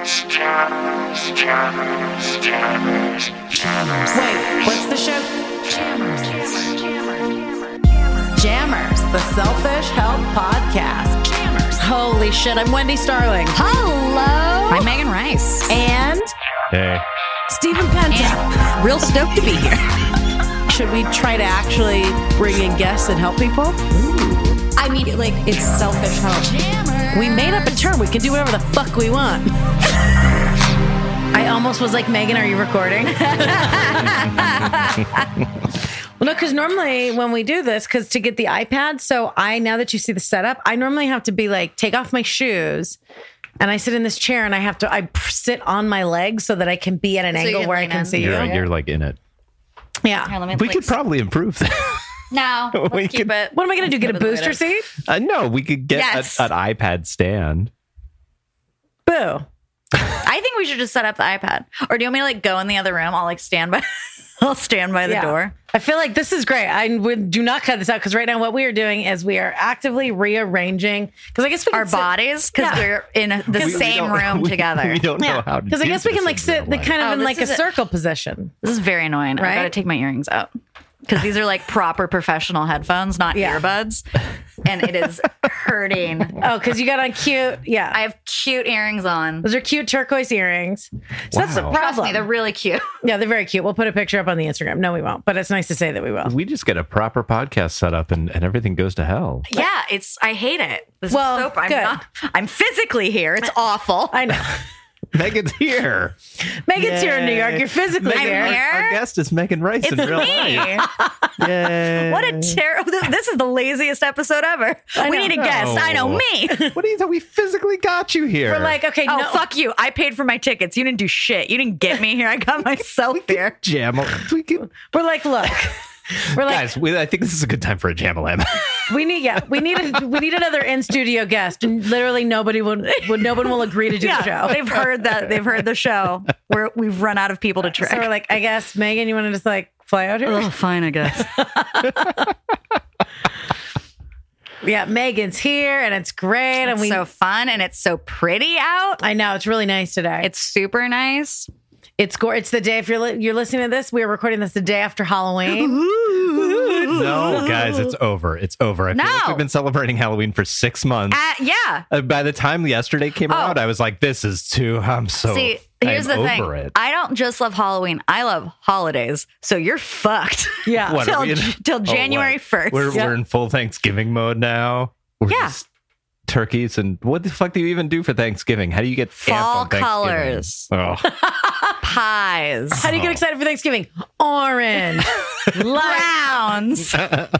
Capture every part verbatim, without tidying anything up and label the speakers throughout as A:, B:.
A: Jammers, jammers, jammers, jammers, jammers.
B: Wait, what's the show?
C: Jammers.
B: Jammers, the Selfish Help Podcast.
C: Jammers.
B: Holy shit, I'm Wendy Starling.
C: Hello. I'm Megan Rice.
B: And
D: Hey.
B: Stephen Penta.
C: And real stoked to be here.
B: Should we try to actually bring in guests and help people?
C: I mean, like, it's selfish help. Jammers.
B: We made up a term. We can do whatever the fuck we want. I almost was like, Megan, are you recording? Well, no, because normally when we do this, because to get the iPad, so I, now that you see the setup, I normally have to be like, take off my shoes, and I sit in this chair, and I have to, I sit on my legs so that I can be at an
C: So you
B: angle
C: can
B: where I
C: lean
B: can
C: in.
B: see
D: You're,
B: you.
D: you're like in it.
B: Yeah.
C: Here, let me,
D: We
C: like,
D: could probably improve that.
C: No, let's
D: we
C: keep
D: could-
C: it.
B: What am I going to do? Get a
C: Let's keep it
B: booster
C: the way it
B: seat?
D: Uh, no, we could get
C: Yes.
D: a, an iPad stand.
B: Boo.
C: I think we should just set up the iPad. Or do you want me to like go in the other room? I'll like stand by. I'll stand by the
B: Yeah.
C: door.
B: I feel like this is great. I would do not cut this out because right now what we are doing is we are actively rearranging because I guess we can
C: Our
B: sit-
C: bodies, because
B: Yeah.
C: we're in the
D: We- we
C: same
D: don't-
C: room
D: we-
C: together.
D: We don't know
B: Yeah,
D: how to
B: because I
D: do
B: guess we
D: this
B: can like
D: in
B: sit
D: real
B: the
D: life.
B: kind of
C: Oh,
B: in
C: this
B: like a
C: is a-
B: circle position.
C: This is very annoying. I
B: Right?
C: gotta take my earrings out because these are like proper professional headphones, not
B: Yeah.
C: earbuds, and it is hurting.
B: Oh, because you got on cute. Yeah,
C: I have cute earrings on.
B: those are cute turquoise earrings. So that's the
D: Wow.
C: Trust
B: problem.
C: me, they're really cute.
B: Yeah, they're very cute. We'll put a picture up on the Instagram. No, we won't. But it's nice to say that we will.
D: We just get a proper podcast set up and, and everything goes to hell.
C: Yeah, it's. I hate it. This
B: Well,
C: is so. I'm
B: good.
C: not. I'm physically here. It's awful.
B: I know.
D: Megan's here.
B: Megan's here in New
D: Yay.
B: York. You're physically
C: I'm
B: here.
C: here.
D: Our guest is Megan Rice
C: It's
D: in real
C: me.
D: life. Yay.
C: What a terrible. This is the laziest episode ever.
B: I
C: We
B: know.
C: need a guest. I know
D: No.
C: me.
D: What do you think? We physically got you here.
B: We're like, okay,
C: Oh,
B: no.
C: fuck you. I paid for my tickets. You didn't do shit. You didn't get me here. I got myself here.
D: Jam. We can,
B: We're like, look. We're like,
D: guys, we, I think this is a good time for a Jam-a-lam.
B: we need, yeah, we need, a, we need another in studio guest, and literally nobody would, would, no one will agree to do the
C: Yeah,
B: show.
C: they've heard that. They've heard the show. We're, we've run out of people to trick.
B: So we're like, I guess Megan, you want to just like fly out here?
C: Oh, fine, I guess.
B: Yeah, Megan's here, and it's great, and
C: It's
B: we.
C: so fun and it's so pretty out.
B: I know it's really nice today.
C: It's super nice.
B: It's gore. It's the day. If you're li- you're listening to this, we are recording this the day after Halloween.
D: No, guys, it's over. It's over. I feel like
C: No.
D: we've been celebrating Halloween for six months.
C: Uh, yeah.
D: Uh, by the time yesterday came
C: Oh.
D: around, I was like, this is too, I'm so
C: See, here's
D: I'm
C: the thing.
D: over it.
C: I don't just love Halloween. I love holidays. So you're fucked.
B: Yeah.
D: What, are
C: till
D: we in-
C: till
D: Oh, what?
C: January first.
D: We're,
B: Yeah.
D: we're in full Thanksgiving mode now. We're
C: Yeah.
D: just turkeys. And what the fuck do you even do for Thanksgiving? How do you get amped
C: Fall
D: on Thanksgiving?
C: colors.
D: Oh.
C: Pies.
B: How do you get excited for Thanksgiving? Orange, light,
C: Browns.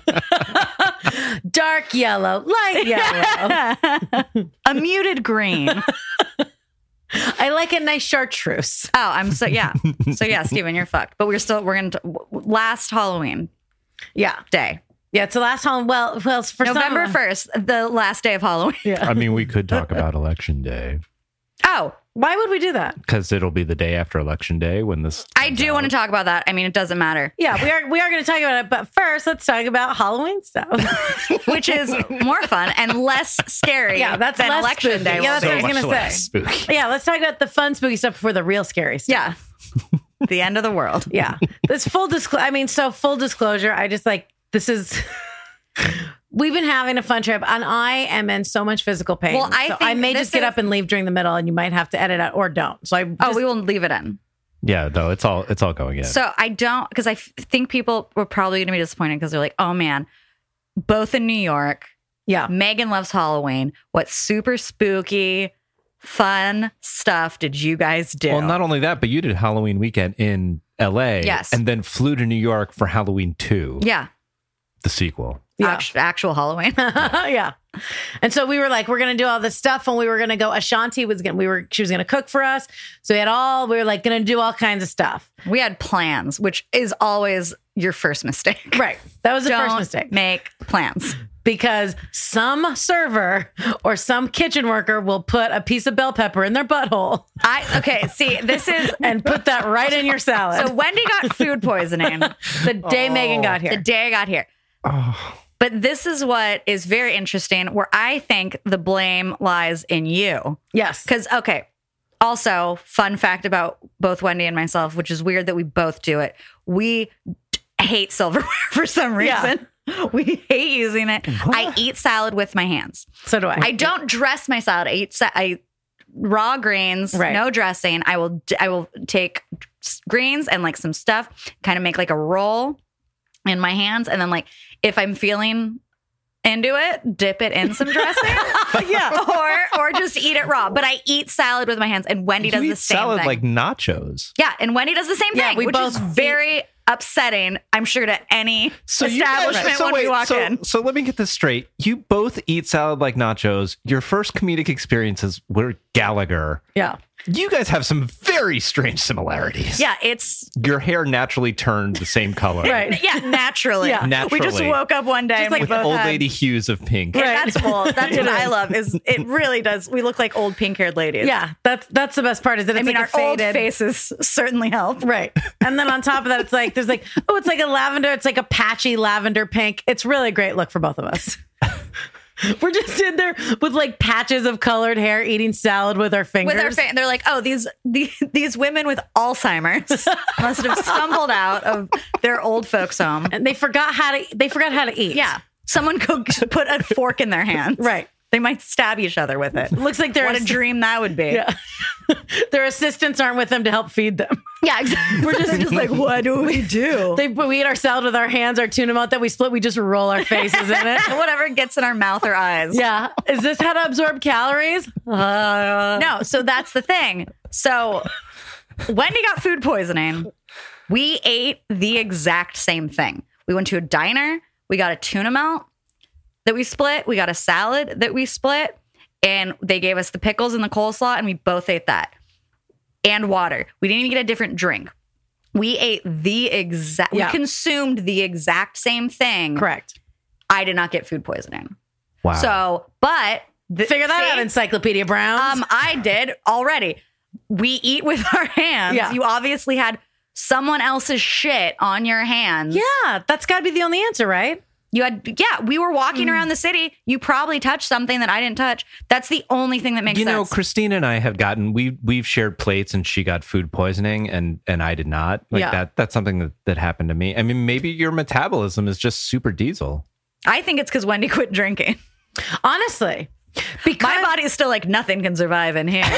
B: dark yellow, light yellow.
C: A muted green. Oh,
B: I like a nice chartreuse.
C: I'm so yeah. So yeah, Steven, you're fucked. But we're still we're gonna t- last Halloween
B: Yeah,
C: day.
B: yeah. It's the last Halloween. Well, well, it's for
C: November
B: some,
C: first, the last day of Halloween.
B: Yeah.
D: I mean, we could talk about Election Day
C: Oh,
B: Why would we do that?
D: because it'll be the day after Election Day when this.
C: I
D: comes
C: do want to
D: out.
C: talk about that. I mean, it doesn't matter.
B: Yeah, we are. We are going to talk about it, but first, let's talk about Halloween stuff.
C: Which is more fun and less scary
B: Yeah, that's
C: than
B: less
C: election
B: spooky.
C: day.
B: Yeah,
C: will
B: that's what I
C: be.
B: was
D: much
B: gonna
D: less
B: say.
D: spooky.
B: Yeah, let's talk about the fun, spooky stuff before the real scary stuff.
C: Yeah. The end of the world.
B: Yeah. This full disclosure. I mean, so full disclosure, I just like, this is, we've been having a fun trip and I am in so much physical pain.
C: Well, I
B: so
C: think
B: I may
C: this
B: just get
C: is-
B: up and leave during the middle and you might have to edit out or don't. So I just,
C: Oh, we will leave it in.
D: Yeah, no, it's all it's all going in.
C: So I don't, because I f- think people were probably going to be disappointed because they're like, oh man, both in New York,
B: yeah.
C: Megan loves Halloween. What super spooky, fun stuff did you guys do?
D: Well, not only that, but you did Halloween weekend in L A.
C: Yes.
D: And then flew to New York for Halloween two,
C: yeah,
D: the sequel.
B: Yeah.
C: Act- actual Halloween.
B: yeah. And so we were like, we're going to do all this stuff and we were going to go, Ashanti was going to, we were, she was going to cook for us. So we had all, we were like going to do all kinds of stuff.
C: We had plans, which is always your first mistake.
B: Right. That was the
C: Don't
B: first mistake.
C: make plans.
B: Because some server or some kitchen worker will put a piece of bell pepper in their butthole
C: I okay. See, this is
B: and put that right in your salad.
C: so. Wendy got food poisoning
B: the day Megan got
C: the
B: here.
C: day I got here.
D: Oh,
C: But this is what is very interesting, where I think the blame lies in you.
B: Yes.
C: Because, okay, Also, fun fact about both Wendy and myself, which is weird that we both do it. We d- hate silverware for some reason.
B: Yeah.
C: We hate using it. I eat salad with my hands.
B: So do I.
C: I don't dress my salad. I eat sa- I raw greens,
B: Right.
C: no dressing. I will d- I will take s- greens and like some stuff, kind of make like a roll in my hands, and then like if I'm feeling into it, dip it in some dressing.
B: Yeah.
C: or or just eat it raw. But I eat salad with my hands, and Wendy does
D: You
C: the
D: eat
C: same
D: salad
C: thing.
D: like nachos.
C: Yeah, and Wendy does the same
B: Yeah,
C: thing,
B: we
C: which
B: both
C: is very upsetting, I'm sure, to any
D: So you
C: establishment
D: guys, so
C: when
D: wait,
C: we walk
D: so,
C: in.
D: so let me get this straight. You both eat salad like nachos. Your first comedic experiences were Gallagher.
B: Yeah.
D: You guys have some very strange similarities.
C: Yeah, it's
D: Your hair naturally turned the same color.
B: Right.
C: yeah, naturally.
B: Yeah.
C: We just
D: Naturally.
C: woke up one day
B: Just
C: and
B: like
C: we
D: With
C: both
D: old
C: had,
D: lady hues of pink.
C: And
B: Right.
C: that's cool. That's what I love. Is it really does? We look like old pink-haired ladies.
B: Yeah. That's that's the best part is that
C: I
B: it's
C: mean,
B: like
C: our
B: a
C: old
B: faded
C: faces certainly help.
B: Right. And then on top of that, it's like, there's like, oh, it's like a lavender. It's like a patchy lavender pink. It's really a great look for both of us. We're just in there with like patches of colored hair eating salad with our fingers.
C: With our fa- they're like, oh, these, these these women with Alzheimer's must have stumbled out of their old folks' home.
B: and they forgot how to they forgot how to eat.
C: Yeah, someone go put a fork in their hands.
B: Right.
C: They might stab each other with it.
B: Looks like they're
C: What a
B: ass-
C: dream that would be.
B: Yeah. Their assistants aren't with them to help feed them.
C: Yeah, exactly. We're just, just like, what do we do?
B: They we eat our salad with our hands, our tuna melt that we split, we just roll our faces in it.
C: Whatever gets in our mouth or eyes.
B: Yeah. Is this how to absorb calories? Uh,
C: No, so that's the thing. So Wendy got food poisoning. We ate the exact same thing. We went to a diner. We got a tuna melt that we split. We got a salad that we split. And they gave us the pickles and the coleslaw, and we both ate that. And water. We didn't even get a different drink. We ate the exact,
B: Yeah.
C: we consumed the exact same thing.
B: Correct.
C: I did not get food poisoning.
D: Wow.
C: So, but the,
B: Figure that
C: see?
B: out, Encyclopedia Browns.
C: Um, I did already. We eat with our hands.
B: Yeah.
C: You obviously had someone else's shit on your hands.
B: yeah, that's got to be the only answer, right?
C: You had, yeah, we were walking
B: Mm.
C: around the city. You probably touched something that I didn't touch. That's the only thing that makes
D: you know,
C: sense.
D: Christina and I have gotten we we've shared plates, and she got food poisoning, and and I did not. Like
B: Yeah.
D: that. That's something that that happened to me. I mean, maybe your metabolism is just super diesel.
C: I think it's because Wendy quit drinking.
B: Honestly. Because
C: My body is still like, nothing can survive in here.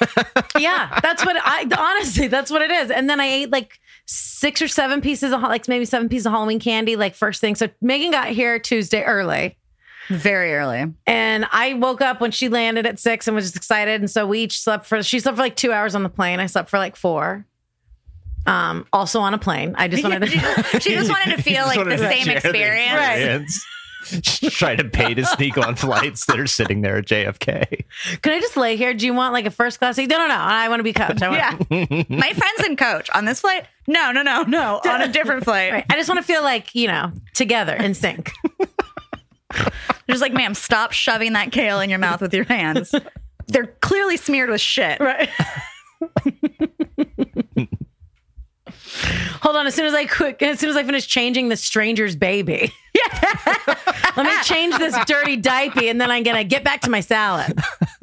B: yeah, that's what I honestly, that's what it is. And then I ate like six or seven pieces of like maybe seven pieces of Halloween candy like first thing. So Megan got here Tuesday early.
C: Very early.
B: And I woke up when she landed at six and was just excited. And so we each slept for, she slept for like two hours on the plane. I slept for like four. Um, also on a plane. I just wanted to.
C: She just wanted to feel like the same experience.
B: Right.
D: Try to pay to sneak on flights that are sitting there at J F K.
B: Can I just lay here? Do you want like a first class seat? No, no, no. I want to be coach. I want
C: Yeah. My friend's in coach on this flight. No, no, no, no. On a different flight.
B: Right. I just want to feel like, you know, together in sync.
C: Just like, ma'am, stop shoving that kale in your mouth with your hands. They're clearly smeared with shit.
B: Right. Hold on. As soon as I quit, as soon as I finish changing the stranger's baby. Yeah. Let me change this dirty diaper and then I'm going to get back to my salad.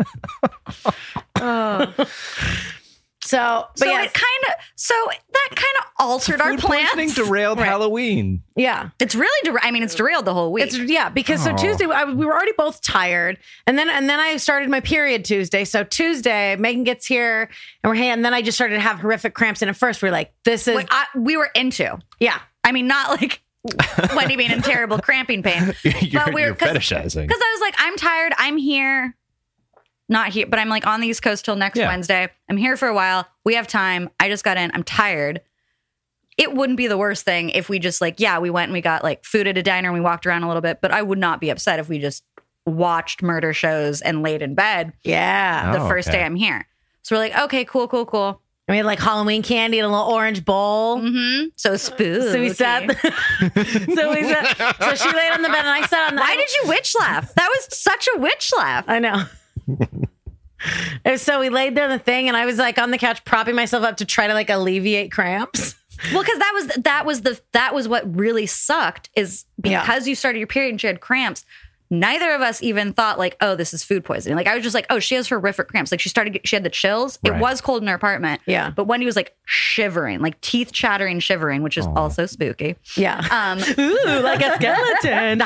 B: Oh. So, but
C: So
B: yeah,
C: it kind of, so that kind of altered our
D: Food poisoning
C: plans.
D: derailed Halloween.
B: yeah.
C: It's really, der- I mean, it's derailed the whole week.
B: It's yeah, because so
D: Oh.
B: Tuesday I, we were already both tired, and then and then I started my period Tuesday. So Tuesday, Megan gets here, and we're hey, and then I just started to have horrific cramps. And at first, we're like, "This is
C: Like, I, we were into.
B: yeah,
C: I mean, not like Wendy being in terrible cramping pain.
D: You're,
C: we're-
D: you're
C: 'cause-
D: fetishizing.
C: Because I was like, I'm tired. I'm here. Not here, but I'm like on the East Coast till next
D: Yeah.
C: Wednesday. I'm here for a while. We have time. I just got in. I'm tired. It wouldn't be the worst thing if we just like, yeah, we went and we got like food at a diner and we walked around a little bit, but I would not be upset if we just watched murder shows and laid in bed
B: yeah."
C: the
D: Oh,
C: first
D: okay.
C: day I'm here. So we're like, okay, cool, cool, cool.
B: And we had like Halloween candy in a little orange bowl.
C: Mm-hmm. So spooky.
B: So we sat. so we sat. So she laid on the bed, and I sat on the.
C: Why did you witch laugh? That was such a witch laugh.
B: I know. And so we laid there on the thing, and I was like on the couch propping myself up to try to like alleviate cramps.
C: Well, because that was that was the that was what really sucked is
B: Yeah.
C: because you started your period and you had cramps. neither of us even thought like, oh, this is food poisoning. Like I was just like, oh, she has horrific cramps. Like she started, she had the chills.
D: Right.
C: It was cold in her apartment.
B: Yeah.
C: But Wendy was like shivering, like teeth chattering, shivering, which is also spooky.
B: Yeah.
C: Um,
B: Ooh, like a skeleton.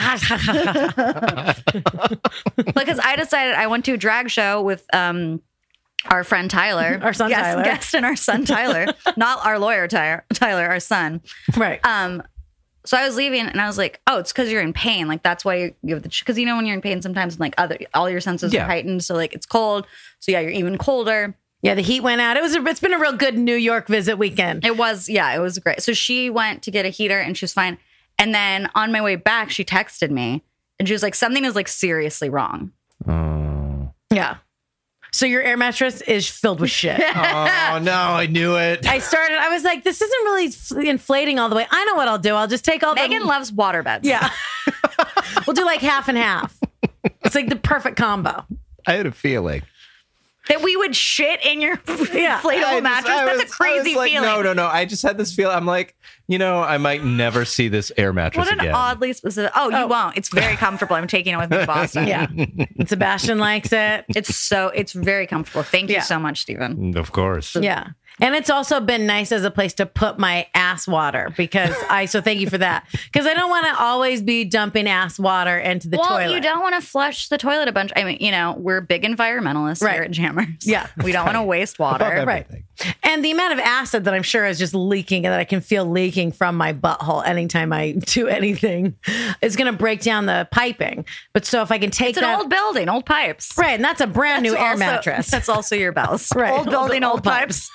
C: because I decided I went to a drag show with um our friend Tyler,
B: Our son
C: guest,
B: Tyler.
C: guest and our son Tyler, not our lawyer Tyler, Tyler, our son.
B: Right.
C: Um, so I was leaving and I was like, oh, it's because you're in pain. Like that's why you, you have the, because you know when you're in pain sometimes like other all your senses
D: Yeah.
C: are heightened. So like it's cold. So yeah, you're even colder.
B: Yeah, the heat went out. It was. A, it's been a real good New York visit weekend.
C: It was, yeah, it was great. So she went to get a heater and she was fine. And then on my way back, she texted me and she was like, something is like seriously wrong.
D: Oh.
B: Yeah. So your air mattress is filled with shit.
D: Oh no, I knew it.
B: I started. I was like, this isn't really f- inflating all the way. I know what I'll do. I'll just take all
C: Megan
B: the.
C: loves water beds.
B: Yeah. We'll do like half and half. It's like the perfect combo.
D: I had a feeling.
C: That we would shit in your
B: Yeah.
C: inflatable
D: I just-
C: mattress.
D: I
C: That's
D: was-
C: a crazy
D: I was like,
C: feeling.
D: No, no, no. I just had this feel. I'm like, you know, I might never see this air mattress
C: What an
D: again.
C: oddly specific. Oh, you
B: Oh.
C: won't. It's very comfortable. I'm taking it with me to Boston.
B: Yeah. And Sebastian likes it.
C: It's so, it's very comfortable. Thank you
B: Yeah.
C: so much, Stephen.
D: Of course.
B: Yeah. And it's also been nice as a place to put my ass water because I, so thank you for that. Because I don't want to always be dumping ass water into the
C: well,
B: toilet.
C: you don't want to flush the toilet a bunch. I mean, you know, we're big environmentalists
B: Right.
C: here at Jammers.
B: Yeah.
C: We don't want to waste water.
D: Above
B: Right.
D: everything.
B: And the amount of acid that I'm sure is just leaking and that I can feel leaking from my butthole anytime I do anything is going to break down the piping. But so if I can take
C: It's an
B: that.
C: old building, old pipes.
B: Right. And that's a brand new
C: That's
B: air
C: also-
B: mattress.
C: That's also your bells.
B: Right.
C: Old building,
B: Old-
C: old,
B: old
C: pipes.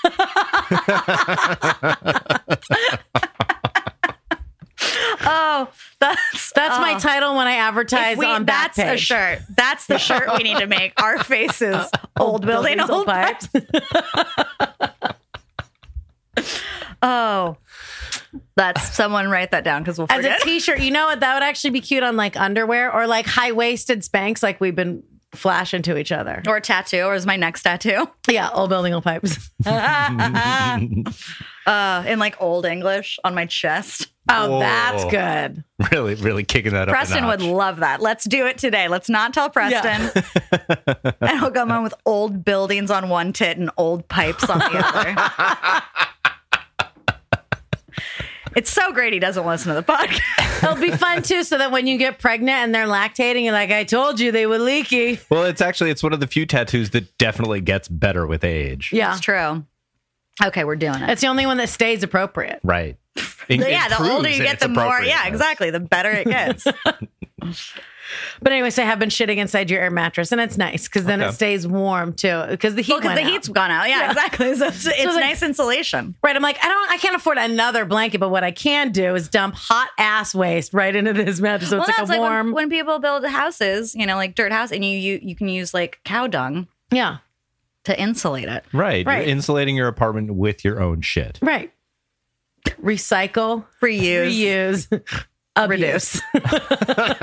C: Oh, that's
B: That's my
C: oh.
B: title when I
C: If
B: advertise
C: we-
B: on
C: that's
B: Backpage.
C: a shirt. That's the shirt we need to make. Our faces, old building,
B: buildings,
C: old pipes. Oh, that's someone write that down because we'll
B: As a
C: forget.
B: t-shirt, you know what? That would actually be cute on like underwear or like high-waisted Spanx like we've been flashing to each other.
C: or a tattoo, or is my next tattoo
B: Yeah, old building, old pipes.
C: uh, in like old English on my chest.
B: Oh,
D: Whoa.
B: that's good.
D: Really, really kicking that up.
C: Preston
D: a
C: would
D: notch.
C: love that. Let's do it today. Let's not tell Preston. And he'll come on with old buildings on one tit and old pipes on the other. It's so great he doesn't listen to the podcast.
B: It'll be fun too, so that when you get pregnant and they're lactating, you're like, I told you they were leaky.
D: Well, it's actually it's one of the few tattoos that definitely gets better with age.
B: Yeah.
C: It's true. Okay, we're doing it.
B: It's the only one that stays appropriate.
D: Right. It
C: yeah, the older
D: improves
C: you
D: and
C: get,
D: it's
C: the more.
D: appropriate.
C: Yeah, exactly. The better it gets.
B: But anyways, I have been shitting inside your air mattress, and it's nice because then
D: Okay.
B: it stays warm too. Because the heat
C: Well, because
B: went
C: the
B: out.
C: heat's gone out. Yeah,
B: Yeah.
C: exactly. So it's, it's
B: like-
C: nice insulation.
B: Right. I'm like, I don't, I can't afford another blanket, but what I can do is dump hot ass waste right into this mattress. So it's
C: well,
B: like
C: no, it's
B: a
C: like
B: warm.
C: when, when people build houses, you know, like dirt house, and you you you can use like cow dung
B: yeah.
C: to insulate it.
D: Right.
B: Right.
D: You're insulating your apartment with your own shit.
B: Right. Recycle,
C: Reuse,
B: reuse, abuse.
C: reduce.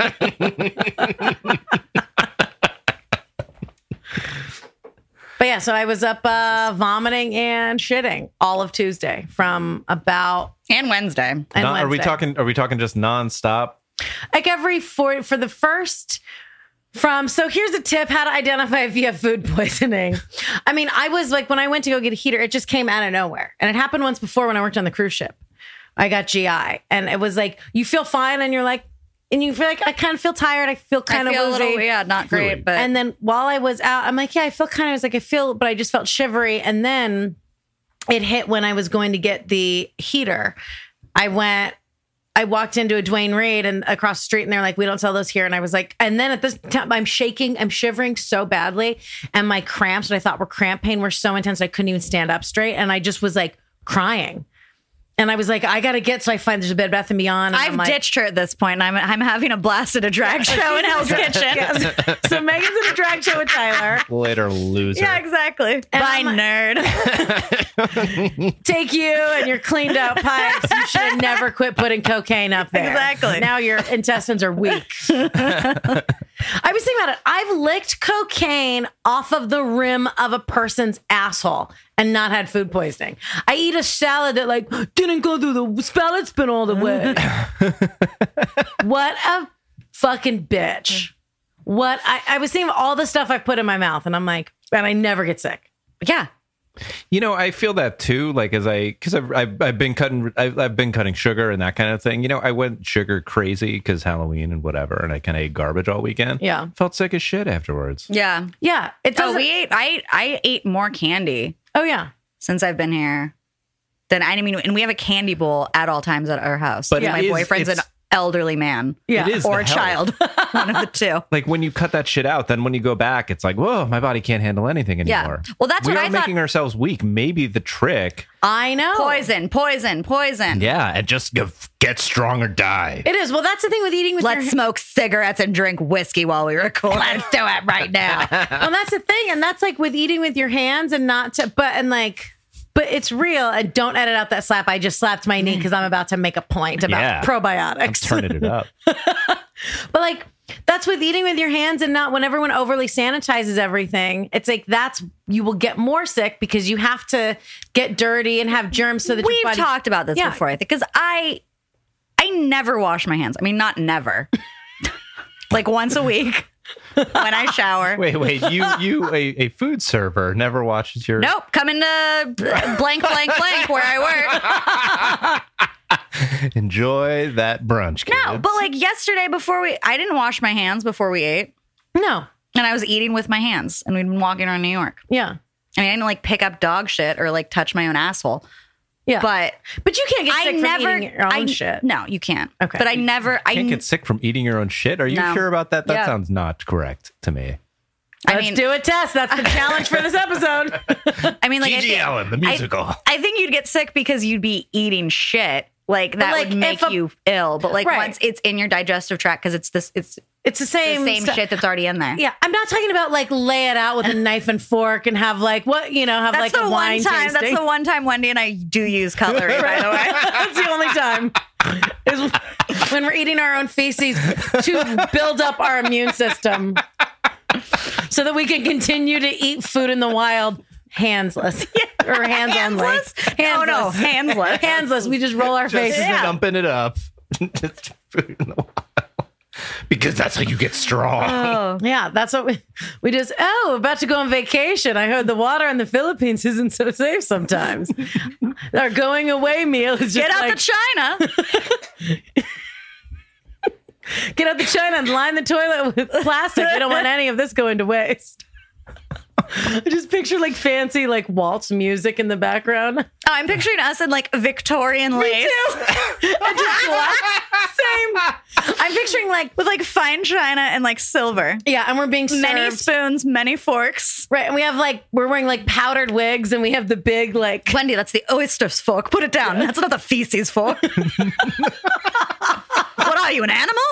B: But yeah, so I was up uh, vomiting and shitting all of Tuesday from about
C: And Wednesday.
B: and
D: Non- are we
B: Wednesday.
D: talking? Are we talking just nonstop?
B: like every four for the first from so here's a tip how to identify if you have food poisoning. I mean, I was like when I went to go get a heater, it just came out of nowhere. And it happened once before when I worked on the cruise ship. I got G I and it was like you feel fine and you're like and you feel like I kind of feel tired. I feel kind
C: I
B: of
C: feel a
B: woozy.
C: little, yeah, not
D: Fluid.
C: great, but
B: And then while I was out, I'm like, yeah, I feel kind of, I was like, I feel, but I just felt shivery. And then it hit when I was going to get the heater. I went, I walked into a Dwayne Reed and across the street and they're like, we don't sell those here. And I was like, and then at this time I'm shaking, I'm shivering so badly. And my cramps, what I thought were cramp pain, were so intense I couldn't even stand up straight. And I just was like crying. And I was like, I got to get, so I find there's a Bed Bath and Beyond. And
C: I've
B: I'm like,
C: ditched her at this point. I'm I'm having a blast at a drag show in Hell's Kitchen.
B: Yes. So Megan's in a drag show with Tyler.
D: Later, loser.
C: Yeah, exactly. Bye,
B: I'm-
C: nerd.
B: Take you and your cleaned out pipes. You should have never quit putting cocaine up there.
C: Exactly.
B: Now your intestines are weak. I was thinking about it. I've licked cocaine off of the rim of a person's asshole and not had food poisoning. I eat a salad that like didn't go through the spallot spin all the way. What a fucking bitch. what I, I was thinking of all the stuff I've put in my mouth, and I'm like, and I never get sick.
C: Yeah.
D: You know, I feel that too. Like as I, because I've, I've I've been cutting, I've, I've been cutting sugar and that kind of thing. You know, I went sugar crazy because Halloween and whatever, and I kind of ate garbage all weekend.
B: Yeah.
D: Felt sick as shit afterwards.
C: Yeah.
B: Yeah, it
C: Oh,
B: doesn't.
C: we ate. I ate, I ate more candy
B: oh yeah,
C: since I've been here than I mean, and we have a candy bowl at all times at our house.
D: But
C: But
D: it
C: my
D: is-
C: boyfriend's an
D: it's-
C: elderly man.
B: yeah.
D: It is
C: Or
D: the
C: a
D: health.
C: child. One of the two.
D: Like when you cut that shit out, then when you go back, it's like, whoa, my body can't handle anything
C: Yeah.
D: anymore.
C: Well, that's
D: we
C: what
D: are
C: I thought-
D: making ourselves weak. Maybe the trick,
B: I know.
C: Poison, poison, poison.
D: yeah, and just g- get strong or die.
B: It is. Well, that's the thing with eating with
C: Let's
B: your
C: smoke cigarettes and drink whiskey while we record.
B: Let's do it right now. Well, that's the thing, and that's like with eating with your hands and not to, but and like, but it's real. And don't edit out that slap. I just slapped my knee because I'm about to make a point about
D: Yeah.
B: probiotics.
D: I'm turning it up.
B: But like, that's with eating with your hands and not when everyone overly sanitizes everything. It's like that's you will get more sick because you have to get dirty and have germs so that your
C: We've
B: body-
C: talked about this
B: Yeah.
C: before, I think, because I I never wash my hands. I mean, not never. Like once a week when I shower.
D: Wait, wait, you, you, a, a food server, never watches your.
C: Nope, coming to blank, blank, blank where I work.
D: Enjoy that brunch, kids.
C: No, but like yesterday before we, I didn't wash my hands before we ate,
B: No.
C: and I was eating with my hands, and we'd been walking around New York.
B: Yeah.
C: I mean, I didn't like pick up dog shit or like touch my own asshole,
B: Yeah.
C: but
B: But you can't get
C: I
B: sick from
C: never,
B: eating your own
C: I,
B: shit.
C: No, you can't.
B: Okay.
C: But I never, I
D: can't get sick from eating your own shit. Are you
C: No.
D: sure about that? That
C: Yeah.
D: sounds not correct to me.
C: I
B: Let's
C: mean,
B: do a test. That's the challenge for this episode.
C: I mean, like, I
D: Gigi
C: think-
D: Allen, the musical.
C: I, I think you'd get sick because you'd be eating shit. Like that
B: like,
C: would make
B: if a-
C: you ill. But like
B: Right.
C: once it's in your digestive tract, because it's this, it's
B: It's the
C: the
B: same
C: same
B: stu-
C: shit that's already in there.
B: Yeah, I'm not talking about like lay it out with a knife and fork and have like what you know have
C: That's
B: like
C: the
B: a
C: one
B: wine
C: time.
B: tasting.
C: That's the one time Wendy and I do use cutlery. By the way,
B: That's the only time is when we're eating our own feces to build up our immune system, so that we can continue to eat food in the wild handsless or hands only.
C: Handsless? No, no, handsless.
B: handsless. We just roll our
D: Just
B: faces.
C: Yeah.
D: dumping it up. Just food in the wild. Because that's how you get strong.
C: Oh.
B: Yeah, that's what we we just. Oh, about to go on vacation. I heard the water in the Philippines isn't so safe sometimes. Our going away meal is just
C: Get out
B: like,
C: to China.
B: get out the China and line the toilet with plastic. We don't want any of this going to waste. I just picture like fancy like waltz music in the background.
C: Oh, I'm picturing us in like Victorian lace
B: I just black. Same. I'm picturing like
C: with like fine china and like silver.
B: yeah, and we're being served.
C: Many spoons, many forks.
B: Right, and we have like we're wearing like powdered wigs, and we have the big like
C: Wendy, that's the oyster's fork. Put it down. That's not the feces fork. What are you, an animal?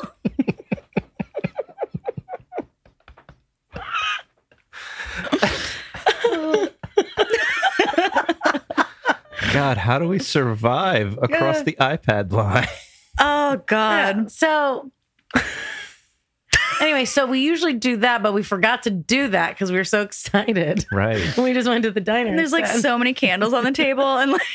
D: God, how do we survive across the iPad line?
C: Oh God.
B: Yeah, so anyway, so we usually do that, but we forgot to do that because we were so excited.
D: Right.
B: And we just went to the diner.
C: There's like
B: instead.
C: so many candles on the table and like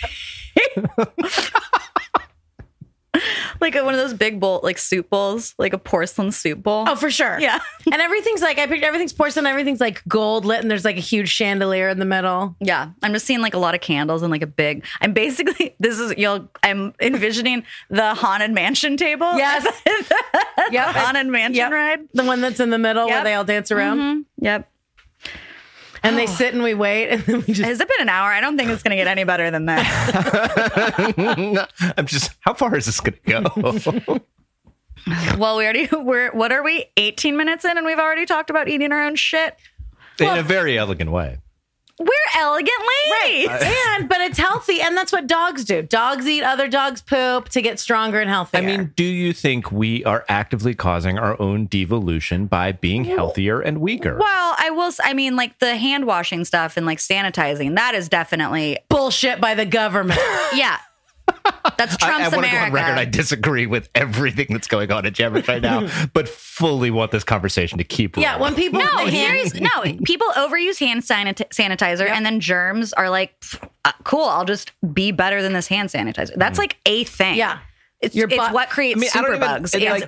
C: like a, one of those big bowl like soup bowls, like a porcelain soup bowl.
B: Oh, for sure.
C: Yeah.
B: And everything's like I picture everything's porcelain, everything's like gold lit, and there's like a huge chandelier in the middle.
C: Yeah, I'm just seeing like a lot of candles and like a big. I'm basically this is you'll. I'm envisioning the haunted mansion table.
B: Yes.
C: Yep. Haunted mansion
B: Yep.
C: ride.
B: The one that's in the middle where
C: Yep.
B: they all dance around.
C: Mhm. Yep.
B: And they sit and we wait and then we just
C: Has it been an hour? I don't think it's gonna get any better than that.
D: I'm just, how far is this going to go?
C: Well, we already we're what are we? eighteen minutes in, and we've already talked about eating our own shit.
D: In a very elegant way.
C: We're elegant ladies.
B: and but it's healthy, and that's what dogs do. Dogs eat other dogs' poop to get stronger and healthier.
D: I mean, do you think we are actively causing our own devolution by being healthier and weaker?
C: Well, I will. s- I mean, like the hand washing stuff and like sanitizing. That is definitely
B: bullshit by the government.
C: yeah. That's
D: I,
C: Trump's
D: I want to go on
C: America.
D: record. I disagree with everything that's going on at Jammer's right now, but fully want this conversation to keep
B: Yeah,
D: rolling.
B: when people
C: No,
B: the hand-
C: seriously, no. People overuse hand sanit- sanitizer, and then germs are like, "Pff, uh, "Cool, I'll just be better than this hand sanitizer." That's like a thing.
B: Yeah.
C: it's
B: Your
C: it's
B: butt-
C: what creates
D: I mean, I don't
C: super
D: even-
C: bugs.
D: and,
C: It's
D: like-
C: v-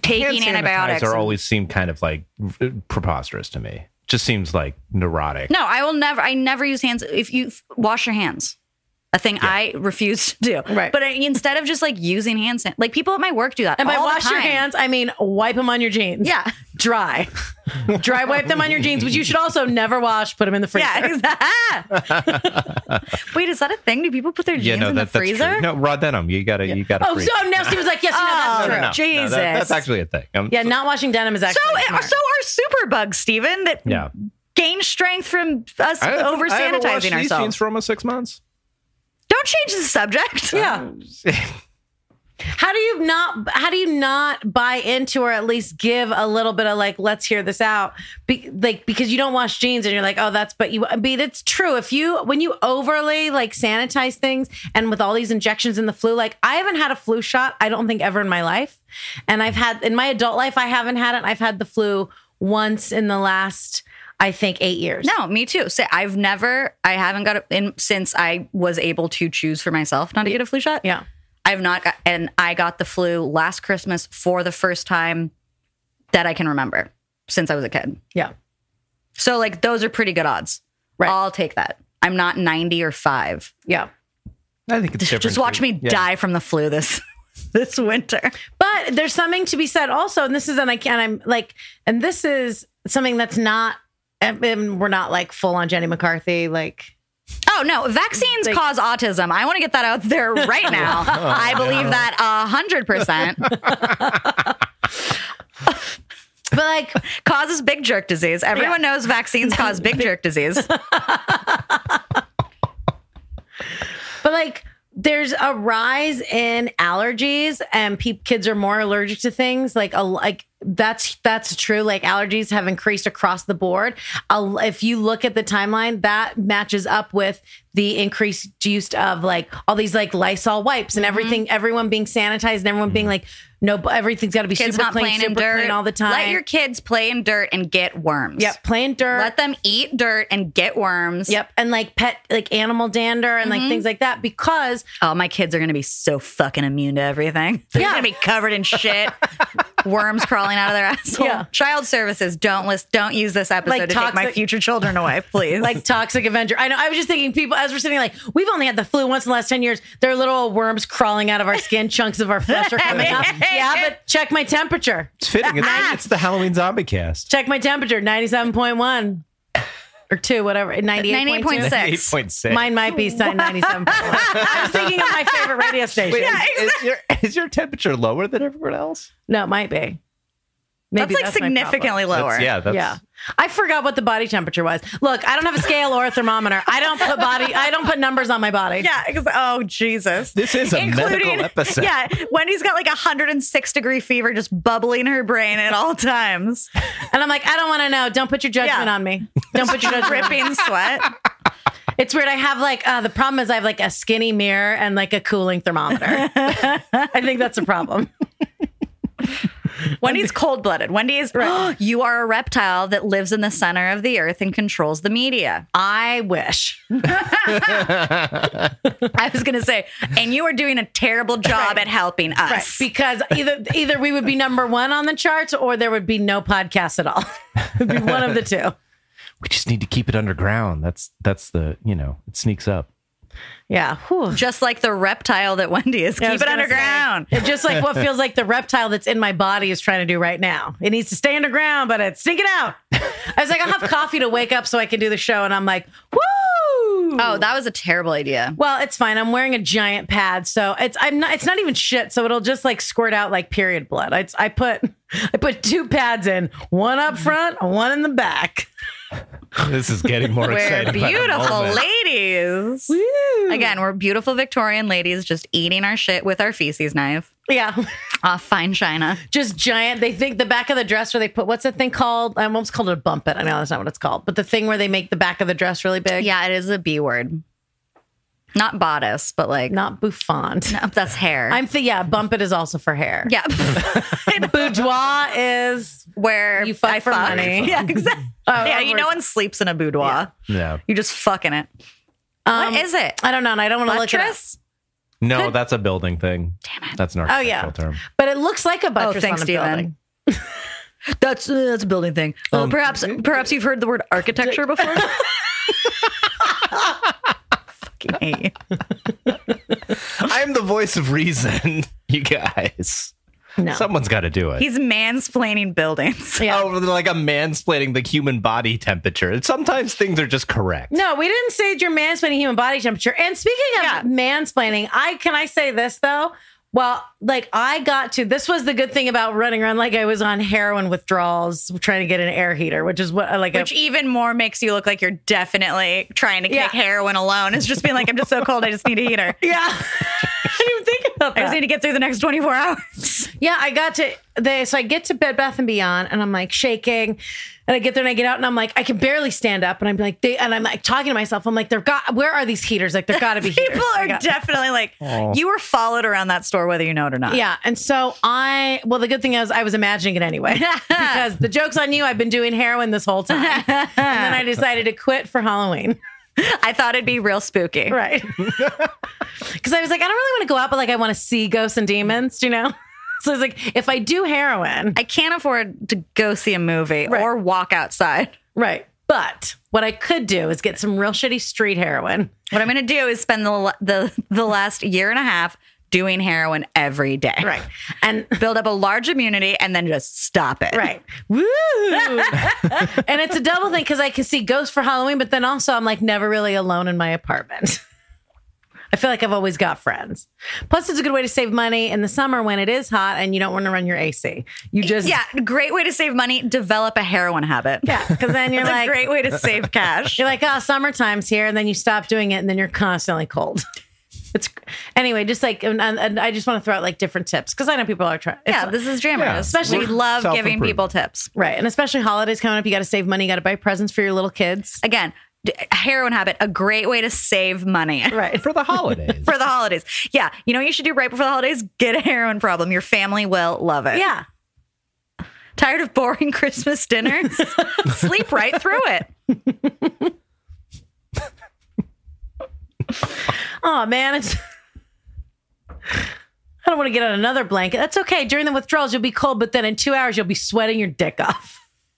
C: taking
D: Hand
C: antibiotics.
D: sanitizer
C: and-
D: always seem kind of like preposterous to me. Just seems like neurotic.
C: No, I will never. I never use hands. If you f- wash your hands, a thing I refuse to do.
B: Right.
C: But I, instead of just like using hand san- like people at my work do that.
B: And by
C: all the
B: wash your
C: time.
B: hands, I mean wipe them on your jeans.
C: Yeah.
B: Dry. Dry wipe them on your jeans, which you should also never wash. Put them in the freezer.
C: Yeah, exactly. Wait, is that a thing? Do people put their jeans
D: Yeah, no,
C: in
D: that,
C: the
D: that's
C: freezer?
D: true. No, raw denim. You gotta, you gotta.
B: Oh,
D: freeze.
B: so now Steve was like, yes, you know, that's
C: Oh,
B: true.
D: no, no, no,
C: Jesus.
D: that- that's actually a thing. Um,
B: Yeah, not washing denim is
C: So,
B: actually smart.
C: so are superbugs, Steven, that
D: yeah.
C: gain strength from us
D: I haven't-
C: over
D: I haven't washed
C: sanitizing
D: these
C: ourselves.
D: jeans for almost six months.
C: Don't change the subject.
B: Yeah. How do you not how do you not buy into or at least give a little bit of like, let's hear this out? Be, like because you don't wash jeans and you're like, oh, that's but you I mean it's true. If you when you overly like sanitize things and with all these injections in the flu, like I haven't had a flu shot, I don't think ever in my life. And I've had in my adult life, I haven't had it. I've had the flu once in the last I think eight years.
C: No, me too. So I've never, I haven't got it in since I was able to choose for myself not to get a flu shot.
B: Yeah.
C: I've not got, and I got the flu last Christmas for the first time that I can remember since I was a kid.
B: Yeah.
C: So like those are pretty good odds.
B: Right.
C: I'll take that. I'm not ninety or five.
B: Yeah.
D: I think it's different.
C: Just watch
D: too.
C: me
D: Yeah.
C: die from the flu this this winter.
B: But there's something to be said also, and this is, and I can, I'm like, and this is something that's not, and- and we're not like full on Jenny McCarthy, like,
C: Oh no, vaccines
B: Like-
C: cause autism. I want to get that out there right now. I believe that a hundred percent
B: but like,
C: causes big jerk disease. Everyone knows vaccines cause big jerk disease.
B: but like, there's a rise in allergies and pe- kids are more allergic to things like a like that's that's true. Like allergies have increased across the board. Uh, if you look at the timeline, that matches up with the increased use of like all these like Lysol wipes and everything. Everyone being sanitized and everyone being like, no, everything's got to be
C: Kids
B: super
C: not
B: clean,
C: playing
B: super
C: in dirt
B: clean all the time.
C: Let your kids play in dirt and get worms.
B: Yep, playing dirt.
C: Let them eat dirt and get worms.
B: Yep, and like pet, like animal dander and like things like that because
C: Oh, my kids are going to be so fucking immune to everything. They're
B: Yeah.
C: going to be covered in shit. Worms crawling out of their asshole.
B: Yeah.
C: Child services, don't list, don't use this episode
B: Like
C: to take my
B: toxic-
C: future children away, please.
B: like Toxic Avenger. I know. I was just thinking, people as we're sitting like, we've only had the flu once in the last ten years. There are little worms crawling out of our skin. Chunks of our flesh are coming out. Yeah, but check my temperature.
D: It's fitting. It's, it's the Halloween zombie cast.
B: Check my temperature. ninety-seven point one or two, whatever. ninety-eight point
C: ninety-eight point
B: two.
C: six.
D: eight point six.
B: Mine might be ninety-seven point one. I was thinking of my favorite radio station.
D: Wait, is, is your is your temperature lower than everyone else?
B: No, it might be. Maybe
C: That's like
B: my problem.
C: significantly lower.
D: That's, yeah, that's
B: Yeah. I forgot what the body temperature was. Look, I don't have a scale or a thermometer. I don't put body, I don't put numbers on my body.
C: Yeah, because oh Jesus,
D: This is a medical episode.
C: Yeah, Wendy's got like a hundred and six degree fever just bubbling in her brain at all times.
B: And I'm like, I don't want to know. Don't put your judgment
C: Yeah.
B: on me. Don't put your judgment on me.
C: Dripping sweat.
B: It's weird. I have like, uh, the problem is I have like a skinny mirror and like a cooling thermometer. I think that's a problem.
C: Wendy's cold blooded. Wendy is. You are a reptile that lives in the center of the earth and controls the media.
B: I wish.
C: I was going to say, and you are doing a terrible job at helping us.
B: Right. Because either either we would be number one on the charts or there would be no podcast at all. It would be one of the two.
D: We just need to keep it underground. That's that's the you know it sneaks up.
B: Yeah. Whew.
C: Just like the reptile that Wendy is.
B: Yeah, I
C: Keep
B: was
C: it
B: gonna
C: underground.
B: say, it's just like what feels like the reptile that's in my body is trying to do right now. It needs to stay underground, but it's sneaking out. I was like, I'll have coffee to wake up so I can do the show. And I'm like, woo!
C: Oh, that was a terrible idea.
B: Well, it's fine. I'm wearing a giant pad, so it's I'm not. It's not even shit. So it'll just like squirt out like period blood. I I put I put two pads in, one up front, one in the back.
D: This is getting more
C: We're
D: exciting. by the
C: beautiful
D: moment.
C: ladies.
B: Woo!
C: Again, we're beautiful Victorian ladies just eating our shit with our feces knife
B: Yeah,
C: off fine china.
B: just giant. They think the back of the dress where they put what's the thing called? I almost called it a bump it. I know that's not what it's called, but the thing where they make the back of the dress really big.
C: Yeah, it is a B word. Not bodice, but like,
B: Not bouffant.
C: no, that's hair.
B: I'm th- yeah, bump it is also for hair.
C: yeah.
B: Boudoir is
C: Where
B: You fuck
C: I
B: for money.
C: Yeah, exactly.
B: Oh,
C: yeah,
B: oh,
C: you
B: we're-
C: no one sleeps in a boudoir.
D: Yeah.
C: You just fucking it.
B: um,
C: what is it?
B: I don't know, and I don't want to look it up.
C: Buttress?
D: No,
B: Could-
D: that's a building thing. Damn it. That's an
B: Oh
D: architectural
B: yeah,
D: term.
B: but it looks like a buttress
C: thanks,
B: on a
C: Steven.
B: building.
C: That's uh, that's a building thing. Uh,
D: Um,
C: perhaps perhaps you've heard the word architecture before. Fucking hate you.
D: I'm the voice of reason, you guys.
B: No.
D: Someone's got to do it.
C: He's mansplaining buildings.
B: Yeah.
D: Oh, like a mansplaining the human body temperature. Sometimes things are just correct.
B: No, we didn't say you're mansplaining human body temperature. And speaking of
C: Yeah.
B: mansplaining, I can I say this though? Well, like I got to this was the good thing about running around like I was on heroin withdrawals trying to get an air heater, which is what like
C: Which
B: a,
C: even more makes you look like you're definitely trying to kick
B: Yeah.
C: heroin alone. It's just being like, I'm just so cold, I just need a heater.
B: yeah. I didn't even think about
C: I
B: that.
C: just need to get through the next twenty-four hours.
B: Yeah, I got to they so I get to Bed Bath and Beyond and I'm like shaking and I get there and I get out and I'm like I can barely stand up and I'm like they and I'm like talking to myself I'm like there got where are these heaters like there got to be heaters.
C: People
B: I
C: are
B: got-
C: definitely like, you were followed around that store whether you know it or not.
B: Yeah, and so I well the good thing is I was imagining it anyway because the joke's on you. I've been doing heroin this whole time, and then I decided to quit for Halloween.
C: I thought it'd be real spooky.
B: Right. Because I was like, I don't really want to go out, but like I want to see ghosts and demons, do you know? So it's like, if I do heroin,
C: I can't afford to go see a movie
B: Right.
C: or walk outside.
B: right. But what I could do is get some real shitty street heroin.
C: What I'm going to do is spend the, the the last year and a half doing heroin every day.
B: Right. And
C: Build up a large immunity and then just stop it.
B: right. Woo! And it's a double thing because I can see ghosts for Halloween, but then also I'm like never really alone in my apartment. I feel like I've always got friends. Plus, it's a good way to save money in the summer when it is hot and you don't want to run your A C. You just
C: Yeah, great way to save money. Develop a heroin habit.
B: yeah, because then you're
C: It's
B: like
C: a great way to save cash.
B: you're like oh summertime's here, and then you stop doing it, and then you're constantly cold. It's anyway, just like and, and, and I just want to throw out like different tips because I know people are trying.
C: Yeah, this is Jammer.
D: Yeah,
C: Especially we
D: we're
C: love giving
D: self-improvement.
C: people tips.
B: right, and especially holidays coming up, you got to save money. You got to buy presents for your little kids.
C: Again, d- heroin habit, a great way to save money.
B: Right.
D: For the holidays.
C: For the holidays. Yeah. You know what you should do right before the holidays? Get a heroin problem. Your family will love it.
B: Yeah.
C: Tired of boring Christmas dinners? Sleep right through it.
B: Oh man, it's. I don't want to get on another blanket. That's okay. During the withdrawals, you'll be cold, but then in two hours, you'll be sweating your dick off.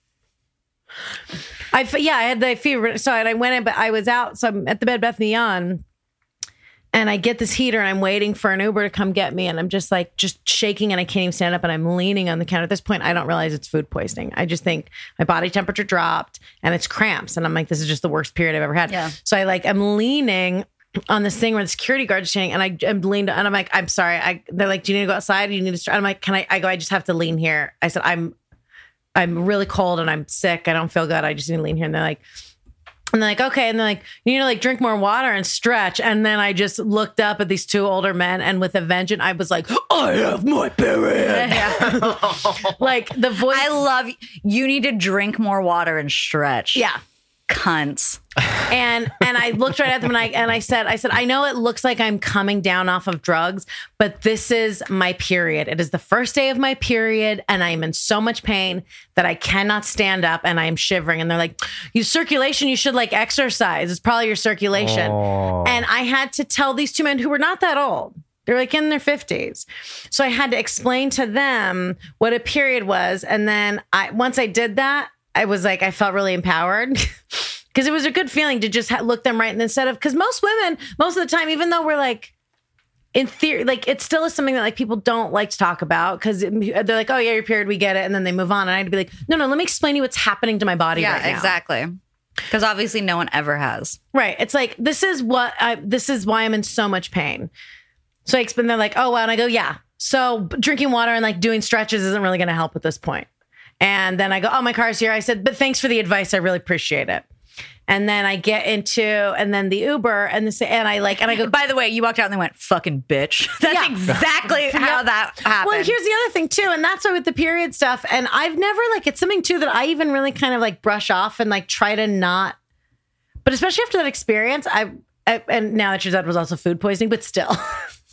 B: I f- yeah, I had the fever. So I went in, but I was out. So I'm at the Bed Bath and Beyond, and I get this heater, and I'm waiting for an Uber to come get me, and I'm just like just shaking, and I can't even stand up, and I'm leaning on the counter. At this point, I don't realize it's food poisoning. I just think my body temperature dropped, and it's cramps, and I'm like, this is just the worst period I've ever had.
C: Yeah.
B: So I like I'm leaning on this thing where the security guard is standing, and I am leaned, and I'm like, I'm sorry. I they're like, do you need to go outside? Do you need to? Start? I'm like, can I? I go, I just have to lean here. I said, I'm, I'm really cold and I'm sick. I don't feel good. I just need to lean here. And they're like, and they're like, okay. And they're like, you need to like drink more water and stretch. And then I just looked up at these two older men, and with a vengeance, I was like, I have my period. Like the voice.
C: I love you need to drink more water and stretch.
B: yeah.
C: Cunts.
B: and and I looked right at them and I and I said, I said, I know it looks like I'm coming down off of drugs, but this is my period. It is the first day of my period, and I am in so much pain that I cannot stand up and I am shivering. And they're like, "You circulation, you should like exercise. It's probably your circulation."
D: Oh.
B: And I had to tell these two men who were not that old. They're like in their fifties. So I had to explain to them what a period was. And then I once I did that, I was like, I felt really empowered. Because it was a good feeling to just ha- look them right and instead of, because most women, most of the time, even though we're like, in theory, like it still is something that like people don't like to talk about because they're like, oh yeah, your period, we get it. And then they move on. And I had to be like, no, no, let me explain to you what's happening to my body
C: Yeah,
B: right now.
C: exactly. Because obviously no one ever has.
B: Right. It's like, this is what I, this is why I'm in so much pain. So I explain, they're like, oh wow. And I go, yeah. So drinking water and like doing stretches isn't really going to help at this point. And then I go, oh, my car's here. I said, but thanks for the advice. I really appreciate it. And then I get into, and then the Uber, and the and I like, and I go,
C: By the way, you walked out and they went, fucking bitch. That's
B: Yeah.
C: exactly how
B: Yep.
C: that happened.
B: well, here's the other thing too, and that's why with the period stuff, and I've never like, it's something too that I even really kind of like brush off and like try to not, but especially after that experience, I, I and now that your dad was also food poisoning, but still.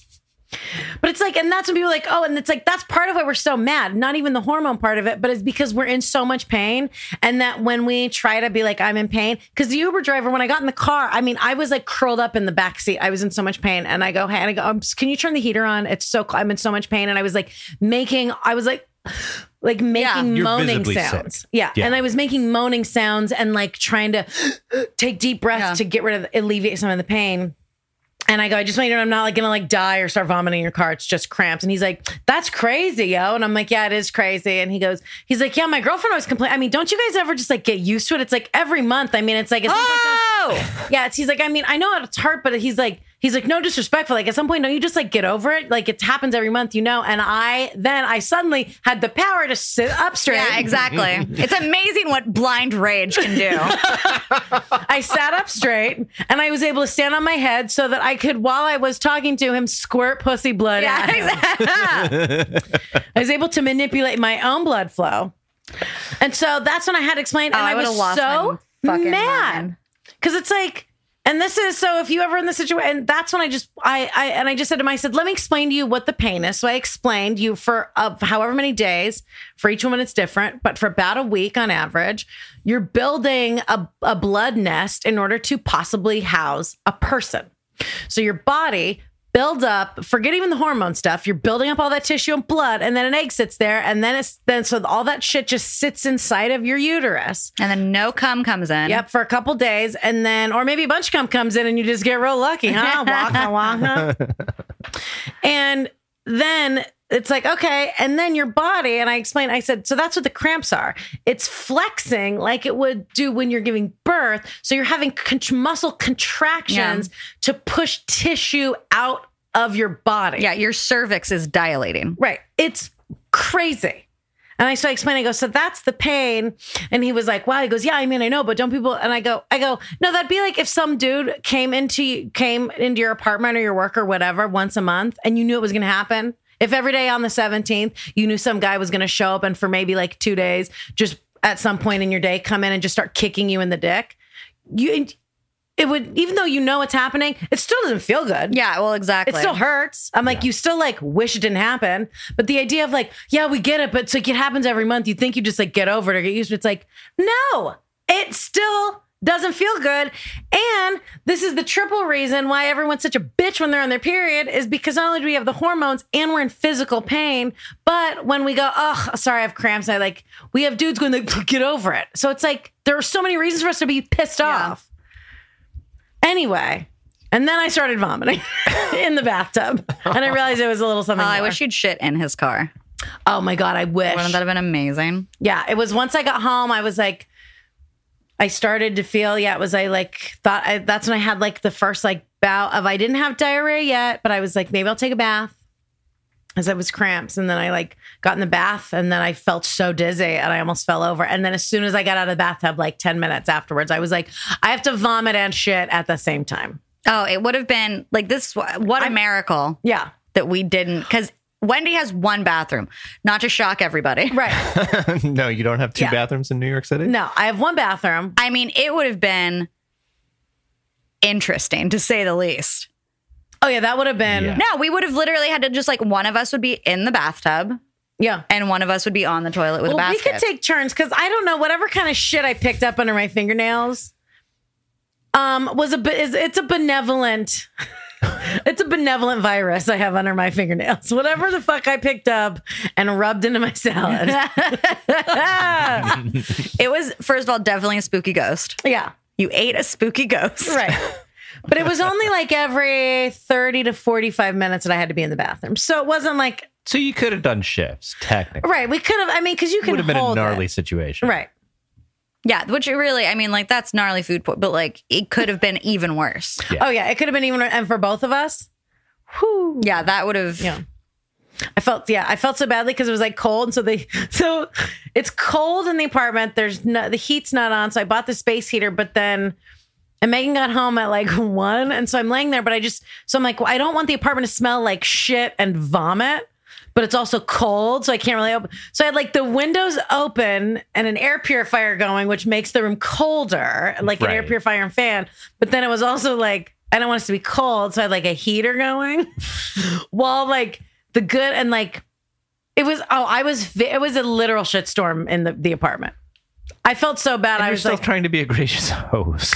B: But it's like, and that's when people are like, oh, and it's like, that's part of why we're so mad. Not even the hormone part of it, but it's because we're in so much pain. And that when we try to be like, I'm in pain, because the Uber driver, when I got in the car, I mean, I was like curled up in the back seat. I was in so much pain. And I go, hey, and I go, um, can you turn the heater on? It's so, I'm in so much pain. And I was like making, I was like, like making
D: You're
B: moaning
D: visibly
B: sounds.
D: sick.
B: Yeah.
D: Yeah.
B: And I was making moaning sounds and like trying to take deep breaths
C: Yeah.
B: to get rid of, alleviate some of the pain. And I go, I just want you to know I'm not like gonna like die or start vomiting in your car. It's just cramps. And he's like, that's crazy, yo. And I'm like, yeah, it is crazy. And he goes, he's like, yeah, my girlfriend always complain. I mean, don't you guys ever just like get used to it? It's like every month. I mean, it's like, at some point,
C: Oh,
B: yeah, it's, he's like, I mean, I know it's hard, but he's like, he's like, no disrespectful. Like at some point, don't you just like get over it? Like it happens every month, you know? And I, then I suddenly had the power to sit up straight.
C: yeah, exactly. It's amazing what blind rage can do.
B: I sat up straight and I was able to stand on my head so that I could, while I was talking to him, squirt pussy blood
C: Yeah,
B: at him.
C: exactly.
B: I was able to manipulate my own blood flow. And so that's when I had to explain.
C: Oh,
B: And
C: I
B: I, was
C: would've lost
B: so
C: my fucking
B: mad.
C: mind.
B: Because it's like, and this is, so if you ever in the situation, and that's when I just, I, I, and I just said to him, I said, let me explain to you what the pain is. So I explained you for uh, however many days, for each woman it's different, but for about a week on average, you're building a, a blood nest in order to possibly house a person. So your body builds up, forget even the hormone stuff, you're building up all that tissue and blood, and then an egg sits there, and then it's, then so all that shit just sits inside of your uterus.
C: And then no cum comes in.
B: Yep, for a couple days, and then, or maybe a bunch of cum comes in and you just get real lucky, huh? Waka waka. And then it's like, okay, and then your body, and I explained, I said, so that's what the cramps are. It's flexing like it would do when you're giving birth. So you're having con- muscle contractions
C: Yeah.
B: to push tissue out of your body.
C: Yeah, your cervix is dilating.
B: Right. It's crazy. And I started explaining, I go, so that's the pain. And he was like, wow. He goes, yeah, I mean, I know, but don't people, and I go, I go, no, that'd be like if some dude came into, came into your apartment or your work or whatever once a month and you knew it was going to happen. If every day on the seventeenth, you knew some guy was going to show up and for maybe like two days, just at some point in your day, come in and just start kicking you in the dick. You, it would, even though you know it's happening, it still doesn't feel good.
C: Yeah, well, exactly.
B: It still hurts. I'm like, you still like wish it didn't happen. But the idea of like, yeah, we get it, but it's like it happens every month. You think you just like get over it or get used to it. It's like, no, it still doesn't feel good. And this is the triple reason why everyone's such a bitch when they're on their period is because not only do we have the hormones and we're in physical pain, but when we go, oh, sorry, I have cramps. I like, we have dudes going like, get over it. So it's like, there are so many reasons for us to be pissed
C: Yeah.
B: off. Anyway, and then I started vomiting in the bathtub, and I realized it was a little something.
C: Oh, I
B: more.
C: wish you'd shit in his car.
B: Oh my god, I wish.
C: Wouldn't that have been amazing?
B: Yeah, it was. Once I got home, I was like, I started to feel. Yeah, it was. I like thought. I, that's when I had like the first like bout of. I didn't have diarrhea yet, but I was like, maybe I'll take a bath. As I was cramps, and then I like got in the bath, and then I felt so dizzy, and I almost fell over. And then as soon as I got out of the bathtub, like ten minutes afterwards, I was like, I have to vomit and shit at the same time.
C: Oh, it would have been like this. What a miracle
B: Yeah,
C: that we didn't, because Wendy has one bathroom, not to shock everybody.
B: right.
D: No, you don't have two
B: Yeah.
D: bathrooms in New York City?
B: No, I have one bathroom.
C: I mean, it would have been interesting to say the least.
B: Oh yeah, that would have been.
D: Yeah.
C: No, we would have literally had to just like one of us would be in the bathtub
B: Yeah.
C: and one of us would be on the toilet with
B: Well,
C: a
B: we
C: basket.
B: could take turns because I don't know whatever kind of shit I picked up under my fingernails. Um, was a be- is it's a benevolent, it's a benevolent virus I have under my fingernails. Whatever the fuck I picked up and rubbed into my salad.
C: It was, first of all, definitely a spooky ghost.
B: Yeah,
C: You ate a spooky ghost.
B: right. But it was only like every thirty to forty-five minutes that I had to be in the bathroom. So it wasn't like,
D: So you could have done shifts, technically.
B: right. We could have, I mean, because you
D: It
B: can
D: would have been a
B: hold
D: gnarly
B: it.
D: situation.
B: Right.
C: Yeah, which it really, I mean, like that's gnarly food, po- but like it could have been even worse.
D: Yeah.
B: Oh yeah, it could have been even, and for both of us. Whew.
C: Yeah, that would have.
B: Yeah. I felt, yeah, I felt so badly because it was like cold. And so they, so it's cold in the apartment. There's no, the heat's not on. So I bought the space heater, but then, and Megan got home at like one. And so I'm laying there, but I just, so I'm like, well, I don't want the apartment to smell like shit and vomit, but it's also cold. So I can't really open. So I had like the windows open and an air purifier going, which makes the room colder, like an air
D: Right.
B: purifier and fan. But then it was also like I don't want us to be cold, so I had like a heater going. While like the good and like it was. Oh, I was. It was a literal shitstorm in the the apartment. I felt so bad.
D: And
B: I
D: you're
B: was
D: still
B: like,
D: trying to be a gracious host.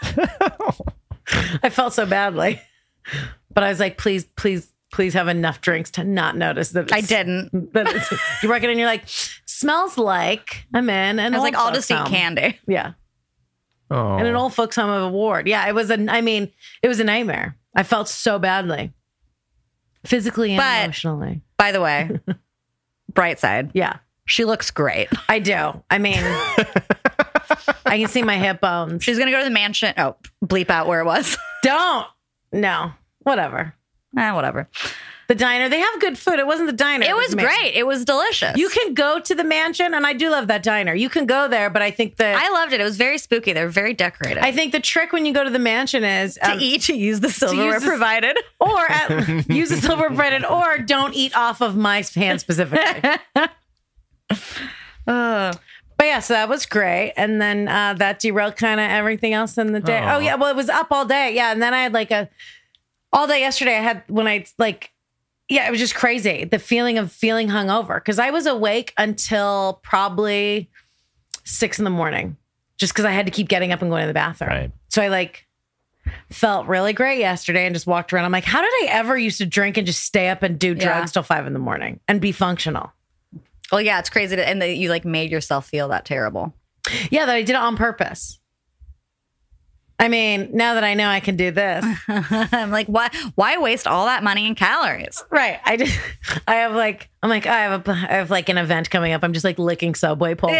B: I felt so badly, but I was like, please, please, please have enough drinks to not notice that. It's,
C: I didn't.
B: That it's, you work it and you're like, smells like I'm in. And
C: I was like, I'll just eat candy.
B: Yeah.
D: Oh,
B: And an old folks home of a ward. Yeah, it was a. I mean, it was a nightmare. I felt so badly, physically and
C: But-
B: emotionally.
C: By the way, bright side,
B: Yeah,
C: she looks great.
B: I do. I mean, I can see my hip bones.
C: She's gonna go to the mansion. Oh, bleep out where it was.
B: Don't. No. Whatever.
C: eh, whatever.
B: The diner. They have good food. It wasn't the diner.
C: It was
B: the mansion.
C: great. It was delicious.
B: You can go to the mansion, and I do love that diner. You can go there, but I think the
C: I loved it. It was very spooky. They were very decorated.
B: I think the trick when you go to the mansion is
C: to
B: um,
C: eat, to use the silverware
B: use the-
C: provided.
B: or at, use the silver breaded, or don't eat off of my hand specifically.
C: Uh,
B: But yeah, so that was great. And then uh, that derailed kind of everything else in the day.
D: Aw.
B: Oh, yeah. Well, it was up all day. Yeah. And then I had like a, all day yesterday, I had, when I like, yeah, it was just crazy. The feeling of feeling hungover. Because I was awake until probably six in the morning, just because I had to keep getting up and going to the bathroom.
D: Right.
B: So I like felt really great yesterday and just walked around. I'm like, how did I ever used to drink and just stay up and do drugs
C: Yeah.
B: till five in the morning and be functional?
C: well, yeah, it's crazy. To, and that you like made yourself feel that terrible.
B: Yeah, that I did it on purpose. I mean, now that I know I can do this,
C: I'm like, why? Why waste all that money and calories?
B: right? I just, I have like, I'm like, I have a, I have like an event coming up. I'm just like licking Subway poles,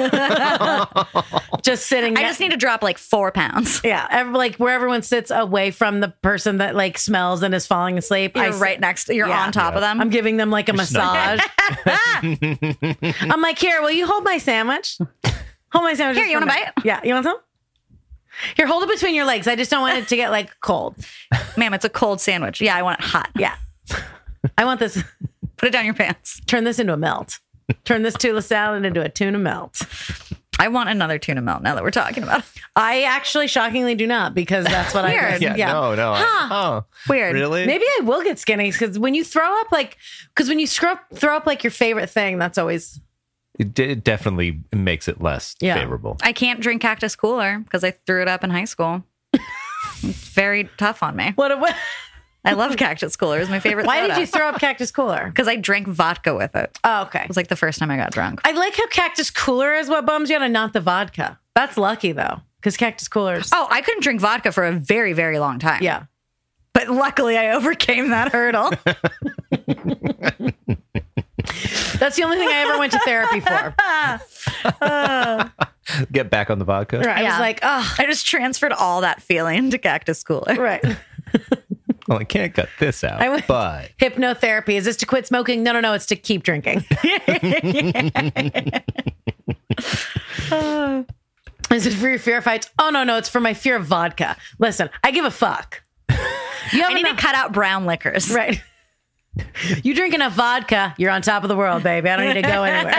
B: just sitting.
C: I
B: ne-
C: just need to drop like four pounds.
B: yeah, ev- like where everyone sits away from the person that like smells and is falling asleep.
C: You're
B: I sit-
C: right next. You're
B: Yeah.
C: on top of them.
B: I'm giving them like a massage.
D: snuggling.
B: I'm like, here, will you hold my sandwich? Hold my sandwich.
C: Here,
B: just
C: you
B: for
C: want a
B: minute. Yeah, you want some? Here, hold it between your legs. I just don't want it to get like cold.
C: Ma'am, it's a cold sandwich. Yeah, I want it hot.
B: Yeah, I want this.
C: Put it down your pants.
B: Turn this into a melt. Turn this tuna salad into a tuna melt.
C: I want another tuna melt now that we're talking about it.
B: I actually shockingly do not because that's what I
C: Weird.
B: heard.
D: yeah, no, no. I- oh,
C: Weird.
D: really?
B: Maybe I will get skinny because when you throw up like, because when you screw up, throw up like your favorite thing, that's always
D: It, d- it definitely makes it less
B: Yeah.
D: favorable.
C: I can't drink Cactus Cooler because I threw it up in high school. It's very tough on me.
B: what. what
C: I love Cactus Cooler. It was my favorite
B: why
C: soda.
B: did you throw up Cactus Cooler?
C: Because I drank vodka with it. It
B: Oh, okay.
C: was like the first time I got drunk.
B: I like how Cactus Cooler is what bums you out and not the vodka. That's lucky though, because Cactus Coolers.
C: Oh, I couldn't drink vodka for a very, very long time.
B: Yeah.
C: But luckily I overcame that hurdle.
B: That's the only thing I ever went to therapy for.
D: Get back on the vodka.
B: Right. I
C: Yeah.
B: was like, oh,
C: I just transferred all that feeling to Cactus Cooler.
B: right.
D: Well, I can't cut this out,
B: I went-
D: but
B: Hypnotherapy. Is this to quit smoking? No, no, no. It's to keep drinking. Is it for your fear of fights? Oh, no, no. It's for my fear of vodka. Listen, I give a fuck. You have
C: I need to
B: enough-
C: cut out brown liquors.
B: Right. You drink enough vodka, you're on top of the world, baby. I don't need to go anywhere.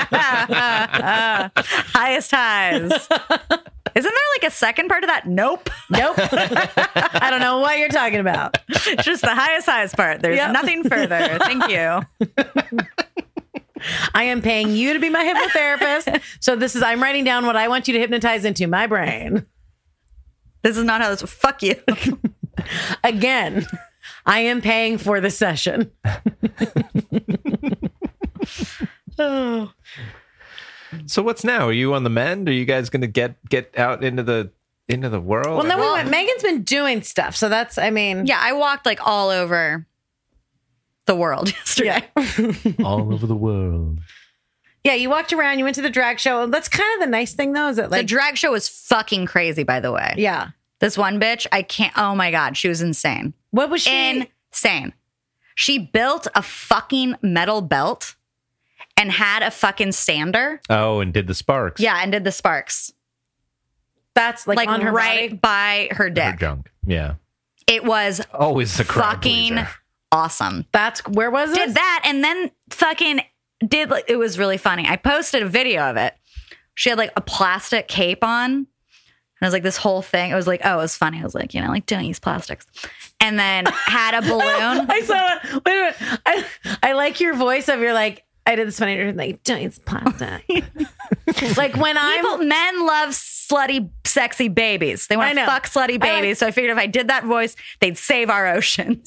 C: Highest highs. Isn't there like a second part of that? Nope.
B: Nope. I don't know what you're talking about.
C: Just the highest highs part. There's
B: Yep.
C: nothing further. Thank you.
B: I am paying you to be my hypnotherapist. So this is, I'm writing down what I want you to hypnotize into my brain.
C: This is not how this. Fuck you.
B: Again, I am paying for the session. Oh.
D: so what's now? Are you on the mend? Are you guys going to get get out into the into the world?
B: Well, no, we
C: Well-
B: went. Megan's been doing stuff. So that's, I mean,
C: Yeah, I walked like all over the world yesterday.
D: all over the world.
B: yeah, you walked around, you went to the drag show. That's kind of the nice thing, though, is that
C: The
B: like,
C: drag show was fucking crazy, by the way.
B: yeah.
C: This one bitch, I can't. Oh my God, she was insane.
B: What was she?
C: Insane. She built a fucking metal belt and had a fucking sander.
D: Oh, and did the sparks?
C: Yeah, and did the sparks.
B: That's like,
C: Like,
B: on her
C: right
B: body?
C: by her
D: Her
C: dick.
D: junk. Yeah.
C: It was
D: Always the crowd
C: fucking
D: pleaser.
C: awesome.
B: That's, where was it?
C: Did that and then fucking did like it was really funny. I posted a video of it. She had like a plastic cape on. it was like this whole thing. It was like, oh, it was funny. I was like, you know, like don't use plastics. And then had a balloon.
B: I saw it. Wait a minute. I, I like your voice of you're like, I did this funny like, don't use plastic. Like when I'm
C: People, men love slutty, sexy babies. They
B: I
C: want
B: know.
C: to fuck slutty
B: I
C: babies.
B: like-
C: so I figured if I did that voice, they'd save our oceans.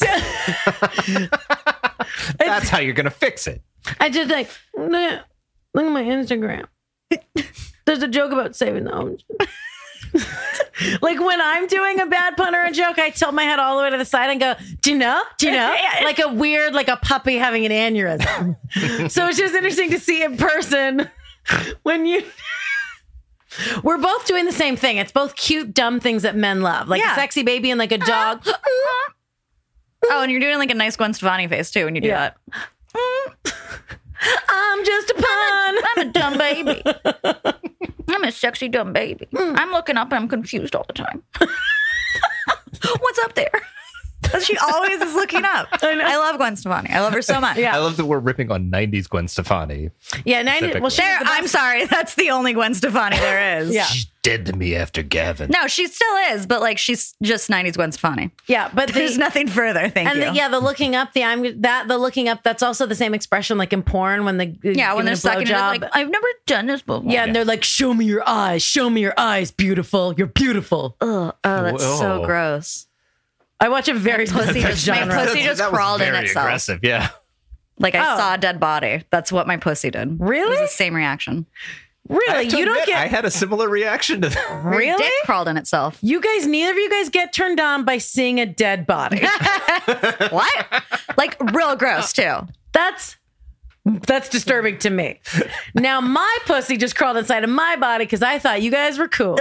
D: That's how you're gonna fix it.
B: I just like look at, look at my Instagram. There's a joke about saving the ocean. Like when I'm doing a bad pun or a joke, I tilt my head all the way to the side and go, do you know? Do you know? Like a weird, like a puppy having an aneurysm. So it's just interesting to see in person when you. We're both doing the same thing. It's both cute, dumb things that men love, like
C: Yeah.
B: a sexy baby and like a dog.
C: Oh, and you're doing like a nice Gwen Stefani face too when you do
B: Yeah.
C: that.
B: I'm just a pun.
C: I'm a dumb baby. I'm a sexy dumb baby. I'm looking up and I'm confused all the time. What's up there? She always is looking up.
B: I know.
C: I love Gwen Stefani. I love her so much.
B: Yeah.
D: I love that we're ripping on nineties Gwen Stefani.
B: Yeah, ninety. Well, she's
C: There,
B: the best.
C: I'm sorry. That's the only Gwen Stefani there is.
B: Yeah.
D: She's dead to me after Gavin.
C: No, she still is, but like she's just nineties Gwen Stefani.
B: Yeah, but
C: There's
B: the,
C: nothing further. Thank
B: and
C: you.
B: the, yeah, the looking up, the I'm that the looking up. That's also the same expression like in porn when the
C: yeah, when they're
B: a
C: sucking it,
B: blowjob.
C: like I've never done this before.
B: Yeah, and they're like, "Show me your eyes. Show me your eyes, beautiful. You're beautiful."
C: Ugh, oh, that's so
D: Whoa.
C: gross.
B: I watch a very
C: pussy
B: specific
C: just- my
B: genre.
C: pussy just
D: that was
C: crawled in
D: very
C: itself.
D: aggressive. Yeah.
C: Like I
B: Oh.
C: saw a dead body. That's what my pussy did.
B: Really?
C: It was the same reaction.
D: I
B: Really,
D: have to
B: you don't
D: admit,
B: get
D: I had a similar reaction to that.
C: Her
B: really.
C: dick crawled in itself.
B: You guys, neither of you guys get turned on by seeing a dead body.
C: What? Like real gross too.
B: That's that's disturbing to me. Now my pussy just crawled inside of my body because I thought you guys were cool.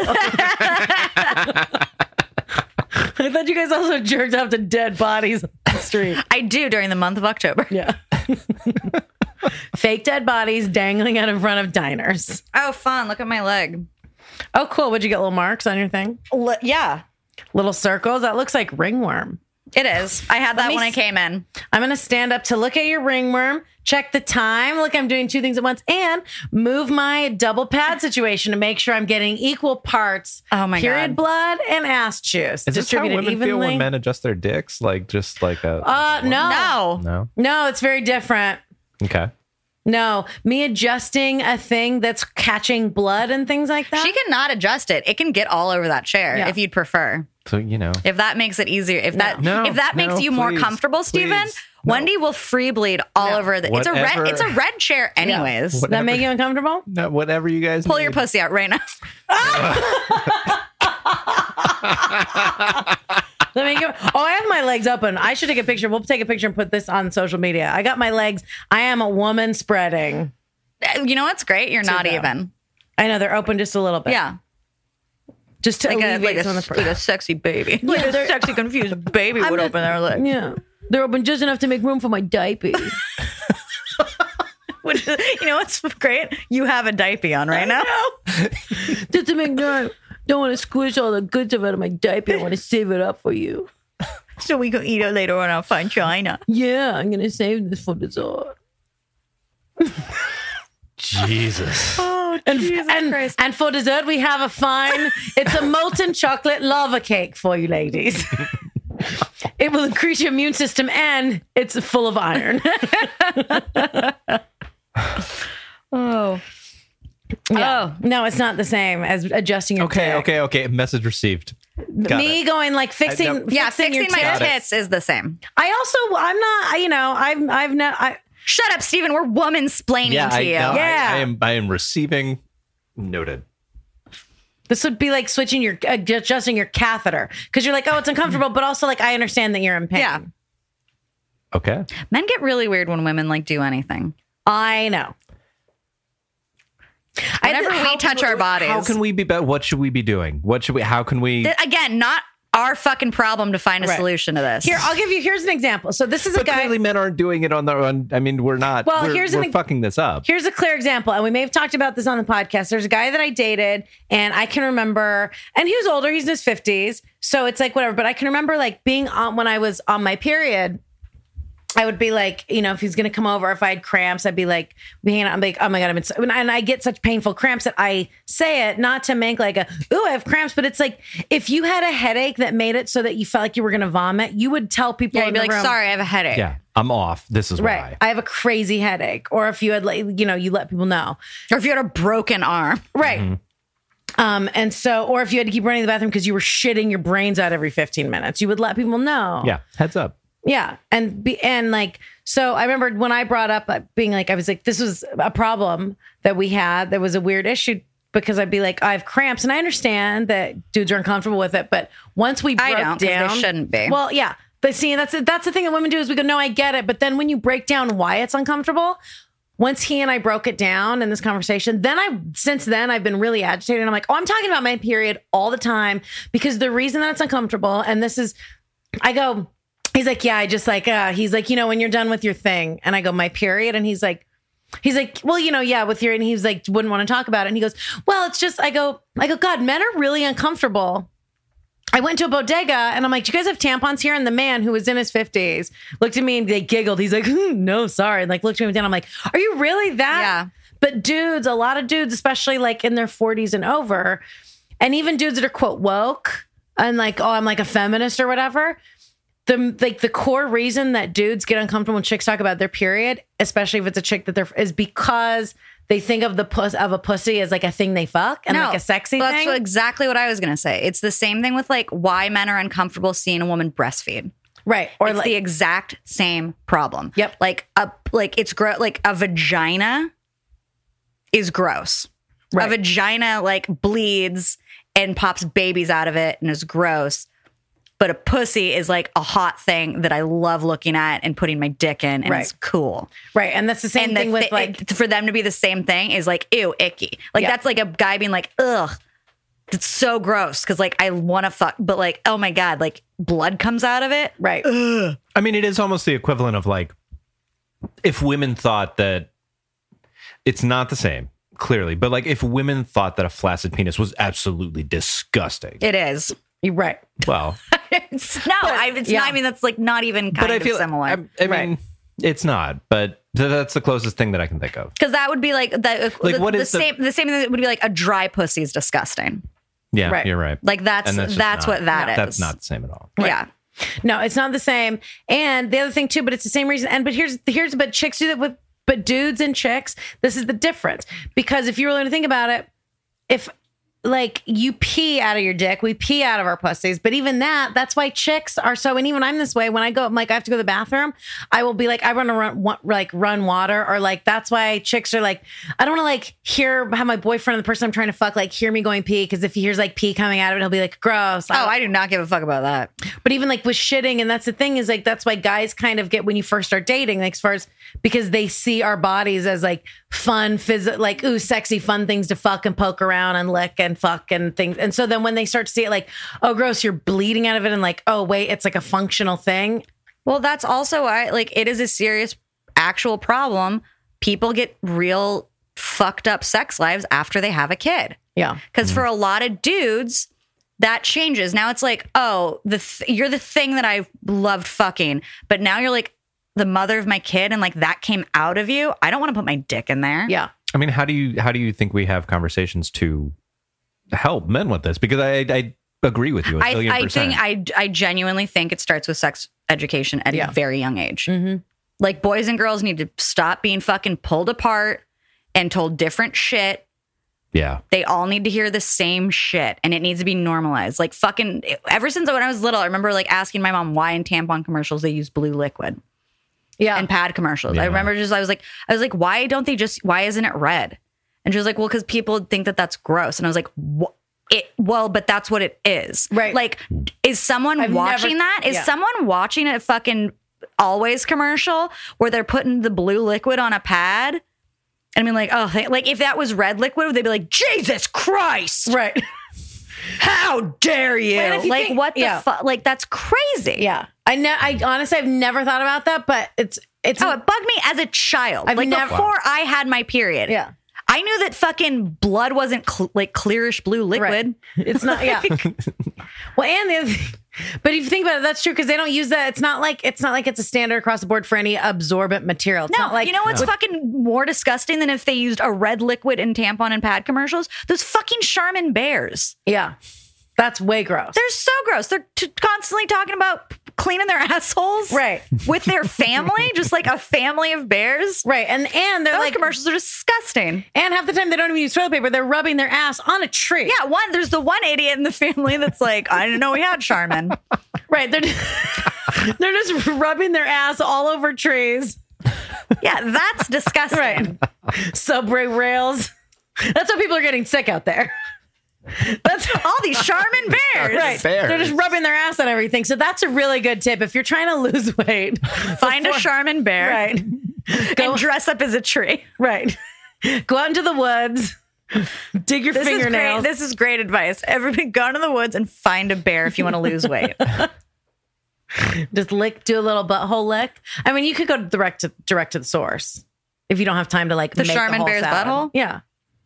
B: I thought you guys also jerked off to dead bodies on the street.
C: I do during the month of October.
B: Yeah. Fake dead bodies dangling out in front of diners.
C: Oh, fun. Look at my leg.
B: Oh, cool. Would you get little marks on your thing?
C: L- yeah,
B: Little circles? That looks like ringworm.
C: it is. I had that
B: me
C: when I
B: s-
C: came in.
B: I'm going to stand up to look at your ringworm, check the time. Look, I'm doing two things at once, and move my double pad situation to make sure I'm getting equal parts
C: Oh my
B: period
C: God.
B: blood and ass juice.
D: Is this how
B: distributed
D: women feel
B: evenly.
D: when men adjust their dicks? Like just like a
B: Uh, no.
C: No.
D: no.
B: No, it's very different.
D: Okay.
B: No, me adjusting a thing that's catching blood and things like that.
C: She cannot adjust it. It can get all over that chair
B: Yeah.
C: if you'd prefer.
D: So you know.
C: If that makes it easier, if that
D: No,
C: if that makes
D: no,
C: you more
D: please,
C: comfortable, Stephen,
D: please, no.
C: Wendy will free bleed all
B: No.
C: over the. It's a
D: Whatever.
C: red. It's a red chair, anyways.
B: Does that make you uncomfortable?
D: No, whatever you guys
C: Pull
D: need.
C: your pussy out right now.
B: Let me give, oh, I have my legs open. I should take a picture. We'll take a picture and put this on social media. I got my legs. I am a woman spreading.
C: You know what's great? You're not
B: them.
C: even.
B: I know they're open just a little bit.
C: Yeah,
B: Just to
C: like a,
B: alleviate
C: like, a,
B: some of the
C: like a sexy baby. Like
B: Yeah,
C: a
B: they're-
C: sexy confused baby
B: I'm
C: would
B: not-
C: open their legs.
B: Yeah. They're open just enough to make room for my diaper.
C: Which is- you know what's great? You have a diaper on right now.
B: Just to make sure I don't want to squish all the good stuff out of my diaper. I want to save it up for you.
C: So we can eat it later on our fine china.
B: Yeah, I'm going to save this for dessert.
D: Jesus.
C: Oh,
B: And,
C: Jesus
B: and,
C: Christ.
B: and for dessert, we have a fine, it's a molten chocolate lava cake for you ladies. It will increase your immune system and it's full of iron.
C: Oh.
B: Yeah. No, it's not the same as adjusting your
D: Okay,
B: dick.
D: okay, okay. Message received. Got
B: Me
D: it.
B: going like fixing,
D: I know.
C: Yeah,
B: fixing,
C: fixing
B: your
C: my
B: tits.
C: tits is the same.
B: I also, I'm not, I- you know, I've, I've not, I,
C: Shut up, Stephen. We're woman splaining
D: Yeah,
C: to
D: I,
C: you.
D: no, I-
B: Yeah.
D: I, am. I am receiving. Noted.
B: this would be like switching your, adjusting your catheter. Cause you're like, oh, it's uncomfortable, but also like, I understand that you're in pain.
C: Yeah.
D: Okay.
C: Men get really weird when women like do anything.
B: I know. I
C: Whenever
B: did-
C: we
B: how
C: touch
B: can
C: our bodies.
D: How can we be better? What should we be doing? What should we? How can we?
C: Th- Again, not our fucking problem to find a
B: Right.
C: solution to this.
B: Here, I'll give you, here's an example. So this is a
D: But
B: guy.
D: clearly, men aren't doing it on their own. I mean, we're not.
B: Well,
D: we're,
B: here's an
D: we're
B: ex-
D: fucking this up.
B: Here's a clear example, and we may have talked about this on the podcast. There's a guy that I dated, and I can remember, and he was older, he's in his fifties, so it's like whatever. But I can remember like being on when I was on my period, I would be like, you know, if he's going to come over, if I had cramps, I'd be like, being, I'm like, oh my God, I'm in so, and I get such painful cramps that I say it not to make like a, ooh, I have cramps, but it's like, if you had a headache that made it so that you felt like you were going to vomit, you would tell people,
C: Yeah,
B: in
C: you'd be
B: the
C: like,
B: room,
C: sorry, I have a headache.
D: Yeah, I'm off. This is
B: right,
D: why.
B: I have a crazy headache. Or if you had like, you know, you let people know.
C: Or if you had a broken arm.
B: Right.
D: Mm-hmm.
B: Um, and so, or if you had to keep running to the bathroom because you were shitting your brains out every fifteen minutes, you would let people know.
D: Yeah, heads up.
B: Yeah. And be, and like, so I remember when I brought up uh, being like, I was like, this was a problem that we had. That was a weird issue because I'd be like, I have cramps. And I understand that dudes are uncomfortable with it. But once we broke
C: I don't, 'cause they
B: down,
C: shouldn't be.
B: Well, yeah. But see, that's, that's the thing that women do is we go, no, I get it. But then when you break down why it's uncomfortable, once he and I broke it down in this conversation, then I, since then, I've been really agitated. I'm like, oh, I'm talking about my period all the time because the reason that it's uncomfortable, and this is, I go, he's like, yeah, I just like, uh, he's like, you know, when you're done with your thing. And I go, my period. And he's like, he's like, well, you know, yeah, with your, and he's like, wouldn't want to talk about it. And he goes, well, it's just, I go, I go, God, men are really uncomfortable. I went to a bodega and I'm like, do you guys have tampons here? And the man who was in his fifties looked at me and they giggled. He's like, hmm, no, sorry. And like looked at me down. I'm like, are you really that?
C: Yeah.
B: But dudes, a lot of dudes, especially like in their forties and over, and even dudes that are quote woke and like, oh, I'm like a feminist or whatever. The like the core reason that dudes get uncomfortable when chicks talk about their period, especially if it's a chick that they're, is because they think of the puss of a pussy as like a thing they fuck and
C: No,
B: like a sexy
C: well,
B: thing.
C: That's exactly what I was going to say. It's the same thing with like why men are uncomfortable seeing a woman breastfeed.
B: Right. Or
C: It's
B: like,
C: the exact same problem.
B: Yep.
C: Like a like it's gross. Like a vagina is gross.
B: Right.
C: A vagina like bleeds and pops babies out of it and is gross. But a pussy is like a hot thing that I love looking at and putting my dick in, and
B: Right.
C: it's cool.
B: right. And that's the same
C: And the
B: thing with
C: thi-
B: like,
C: it- for them to be the same thing is like ew, icky. Like
B: Yeah.
C: that's like a guy being like, ugh, it's so gross because like I want to fuck, but like oh my god, like blood comes out of it.
B: right.
D: I mean, it is almost the equivalent of like if women thought that it's not the same, clearly, but like if women thought that a flaccid penis was absolutely disgusting.
C: It is.
B: You're right.
D: Well,
C: It's, no, I, it's
B: yeah.
C: not. I mean, that's like not even kind
D: but I
C: of
D: feel
C: similar.
D: I, I
B: Right.
D: mean, it's not, but th- that's the closest thing that I can think of.
C: Because that would be like the
D: Like,
C: the,
D: what
C: the
D: is the-
C: same. The same thing that would be like a dry pussy is disgusting.
D: Yeah,
B: Right.
D: you're right.
C: Like that's
D: And
C: that's,
D: just
C: what
D: not-
C: that is.
D: That's not the same at all.
C: Yeah.
B: No, it's not the same. And the other thing too, but it's the same reason. And but here's here's but chicks do that with but dudes and chicks. This is the difference because if you really want to think about it, if like you pee out of your dick, we pee out of our pussies. But even that, that's why chicks are so. And even I'm this way. When I go, I'm like I have to go to the bathroom. I will be like I run to run wa- like run water or like that's why chicks are like I don't want to like hear have my boyfriend or the person I'm trying to fuck like hear me going pee because if he hears like pee coming out of it, he'll be like gross.
C: Oh, I do not give a fuck about that.
B: But even like with shitting, and that's the thing is like that's why guys kind of get when you first start dating, like as far as because they see our bodies as like fun, phys- like ooh, sexy, fun things to fuck and poke around and lick and fuck and things. And so then when they start to see it, like oh, gross, you're bleeding out of it, and like oh wait, it's like a functional thing.
C: Well, that's also why like it is a serious actual problem. People get real fucked up sex lives after they have a kid.
B: Yeah,
C: Because for a lot of dudes, that changes. Now it's like, oh, the th- you're the thing that I loved fucking, but now you're like the mother of my kid, and like that came out of you. I don't want to put my dick in there.
B: yeah.
D: I mean, how do you how do you think we have conversations to help men with this? Because I I agree with you. A
C: I,
D: billion
C: I
D: percent.
C: think I I genuinely think it starts with sex education at
B: Yeah.
C: a very young age.
B: Mm-hmm.
C: Like boys and girls need to stop being fucking pulled apart and told different shit.
D: yeah.
C: They all need to hear the same shit, and it needs to be normalized. Like fucking ever since when I was little, I remember like asking my mom why in tampon commercials they use blue liquid
B: Yeah.
C: and pad commercials. I
D: Yeah.
C: remember just I was like I was like why don't they just why isn't it red? And she was like, well, because people think that that's gross. And I was like, what? It well, but that's what it is.
B: Right.
C: Like, is someone
B: I've
C: watching
B: never-
C: that? Is
B: yeah.
C: someone watching a fucking Always commercial where they're putting the blue liquid on a pad? And I mean, like, oh, they, like if that was red liquid, they'd be like, Jesus Christ,
B: Right.
C: how dare you?
B: Well, and if you
C: like,
B: think-
C: what the
B: yeah.
C: fuck? Like, that's crazy.
B: Yeah. I know. I honestly, I've never thought about that, but it's it's
C: Oh, it bugged me as a child.
B: I've
C: like
B: never-
C: before I had my period.
B: Yeah.
C: I knew that fucking blood wasn't cl- like clearish blue liquid.
B: Right. It's not, yeah. Well, and the other thing, but if you think about it, that's true because they don't use that. It's not like it's not like it's a standard across the board for any absorbent material. It's
C: No,
B: not like
C: you know what's fucking more disgusting than if they used a red liquid in tampon and pad commercials? Those fucking Charmin bears.
B: yeah, that's way gross.
C: They're so gross. They're t- constantly talking about cleaning their assholes,
B: Right.
C: with their family, just like a family of bears.
B: Right, and and they're
C: Those
B: like,
C: commercials are disgusting.
B: and half the time they don't even use toilet paper. They're rubbing their ass on a tree.
C: Yeah, one there's the one idiot in the family that's like, I didn't know we had Charmin.
B: Right. They're just, they're just rubbing their ass all over trees.
C: Yeah, that's disgusting.
B: Right. Subway rails. That's how people are getting sick out there. That's
C: All these Charmin bears.
B: right.
D: Bears.
B: They're just rubbing their ass on everything. So that's a really good tip. If you're trying to lose weight,
C: Find a Charmin bear
B: right.
C: and dress up as a tree.
B: Right. Go out into the woods, dig your
C: This is great.
B: fingernails.
C: This is great advice. Everybody go into the woods and find a bear if you want to lose weight.
B: Just lick, do a little butthole lick. I mean, you could go direct to direct to the source if you don't have time to like
C: The
B: make
C: Charmin
B: whole
C: bear's
B: salad.
C: butthole?
B: Yeah.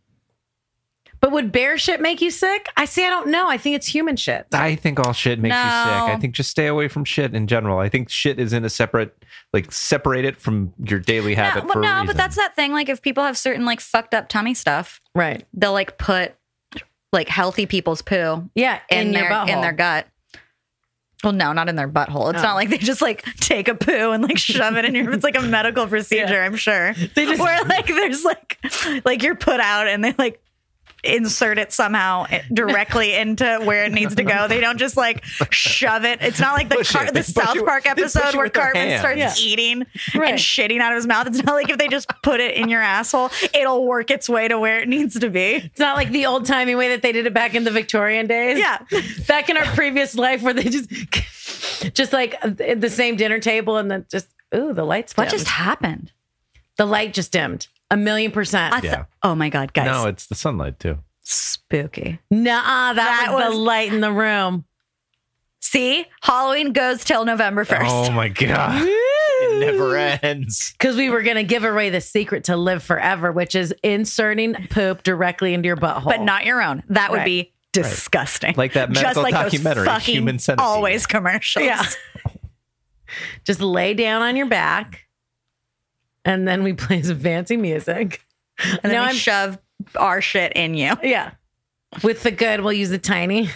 B: But would bear shit make you sick? I see. I don't know. I think it's human shit.
D: I think all shit makes you
C: No.
D: sick. I think just stay away from shit in general. I think shit is in a separate, like, separate it from your daily habit
C: no,
D: for
C: well,
D: a
C: no,
D: reason.
C: but that's that thing. Like if people have certain like fucked up tummy stuff,
B: Right.
C: they'll like put like healthy people's poo
B: Yeah.
C: in,
B: In, your
C: their
B: butthole.
C: in their gut. Well, no, not in their butthole. It's
B: Oh.
C: not like they just like take a poo and like shove it in your. It's like a medical procedure,
B: Yeah.
C: I'm sure.
B: They just-
C: Where like there's like like you're put out and they like insert it somehow directly into where it needs to go. They don't just like shove it. It's not like the
D: Push
C: car-
D: it.
C: the
D: They push
C: South
D: you-
C: Park
D: they push
C: episode
D: you
C: where
D: with their
C: Cartman
D: hands.
C: starts
B: Yeah.
C: eating
B: Right.
C: and shitting out of his mouth. It's not like if they just put it in your asshole, it'll work its way to where it needs to be.
B: It's not like the old timey way that they did it back in the Victorian days.
C: Yeah.
B: Back in our previous life where they just, just like at the same dinner table and then just, ooh, the lights dimmed.
C: What just happened?
B: The light just dimmed. A million percent.
C: I th-
D: Yeah.
C: Oh my God, guys.
D: No, it's the sunlight too.
C: Spooky.
B: Nuh-uh, that,
C: That
B: was,
C: was-
B: the light in the room.
C: See, Halloween goes till November first.
D: Oh my god, it never ends.
B: Because we were going to give away the secret to live forever, which is inserting poop directly into your butthole.
C: But not your own. That would
B: Right.
C: be disgusting.
D: Like that
C: Just
D: medical
C: like those
D: documentary,
C: fucking
D: Human Centipede.
C: Always commercials.
B: Yeah. Just lay down on your back. And then we play some fancy music.
C: And then
B: now
C: we
B: I'm
C: shove our shit in you.
B: yeah. With the good, we'll use the tiny.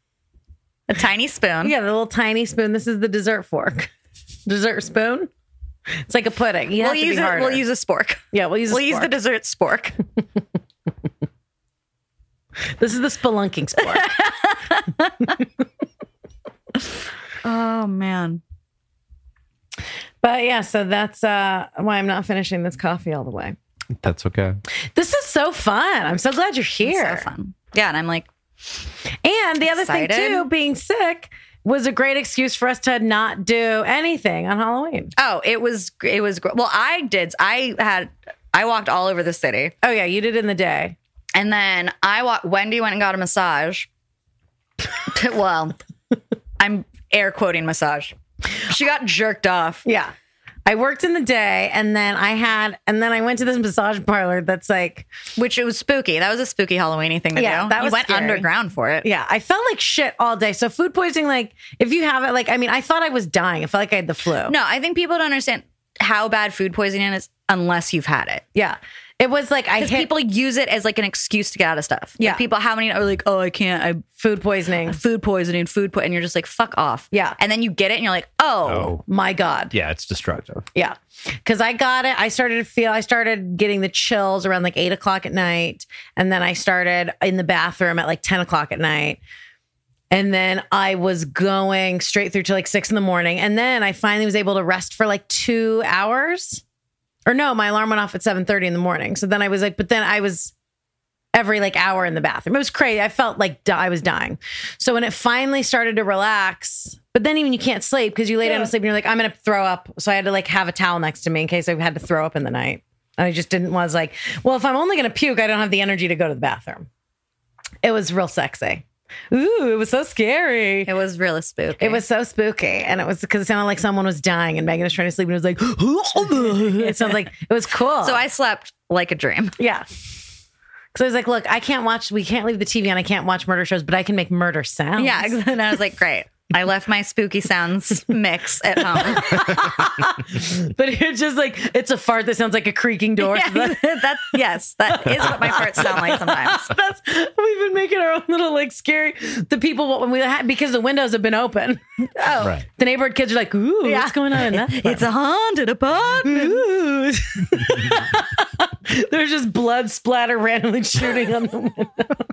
C: A tiny spoon.
B: Yeah, the little tiny spoon. This is the dessert fork. Dessert spoon. It's like a pudding. You
C: We'll
B: have to
C: use
B: be
C: it.
B: harder.
C: We'll use a spork.
B: Yeah, we'll use. A
C: We'll use the
B: spork.
C: dessert spork.
B: This is the spelunking spork.
C: Oh man.
B: But yeah, so that's uh, why I'm not finishing this coffee all the way.
D: That's okay.
B: This is so fun. I'm so glad you're here.
C: So fun. Yeah, and I'm like,
B: And the other thing
C: Excited.
B: too, being sick was a great excuse for us to not do anything on Halloween.
C: oh, it was it was gr- well, I did. I had I walked all over the city.
B: Oh yeah, you did in the day.
C: And then I walked, Wendy went and got a massage. Well, I'm air quoting massage. She got jerked off.
B: Yeah. I worked in the day and then I had and then I went to this massage parlor that's like,
C: Which it was spooky. That was a spooky Halloweeny thing to
B: Yeah,
C: do.
B: that
C: You
B: was
C: went
B: scary.
C: underground for it.
B: yeah, I felt like shit all day. So food poisoning, like if you have it, like I mean, I thought I was dying. I felt like I had the flu.
C: No, I think people don't understand how bad food poisoning is unless you've had it.
B: Yeah. It was like I
C: Because
B: hit
C: people use it as like an excuse to get out of stuff.
B: Yeah.
C: Like people, how many are like, oh, I can't, I
B: food poisoning.
C: food poisoning, food po-, and you're just like, fuck off.
B: Yeah.
C: And then you get it and you're like, oh,
D: Oh,
B: My God.
D: yeah, it's destructive.
B: Yeah. Cause I got it. I started to feel, I started getting the chills around like eight o'clock at night. And then I started in the bathroom at like ten o'clock at night. And then I was going straight through to like six in the morning. And then I finally was able to rest for like two hours. Or no, my alarm went off at seven thirty in the morning. So then I was like, but then I was every like hour in the bathroom. It was crazy. I felt like di- I was dying. So when it finally started to relax, but then even you can't sleep because you lay down to sleep and you're like, I'm going to throw up. So I had to like have a towel next to me in case I had to throw up in the night. And I just didn't was like, well, if I'm only going to puke, I don't have the energy to go to the bathroom. It was real sexy. Ooh, it was so scary.
C: it was really spooky.
B: It was so spooky. And it was because it sounded like someone was dying and Megan was trying to sleep and it was like, it sounds like it was cool.
C: So I slept like a dream.
B: yeah. Because I was like, look, I can't watch, we can't leave the T V on. I can't watch murder shows, but I can make murder sounds.
C: Yeah, exactly. And I was like, great. I left my spooky sounds mix at home.
B: But it's just like, it's a fart that sounds like a creaking door.
C: Yeah, that, yes, that is what my farts sound like sometimes.
B: That's, we've been making our own little like scary, the people, when we had, because the windows have been open. Oh,
D: Right.
B: The neighborhood kids are like, ooh,
C: Yeah.
B: what's going on in that?
C: It's a haunted apartment.
B: Ooh. There's just blood splatter randomly shooting on the window.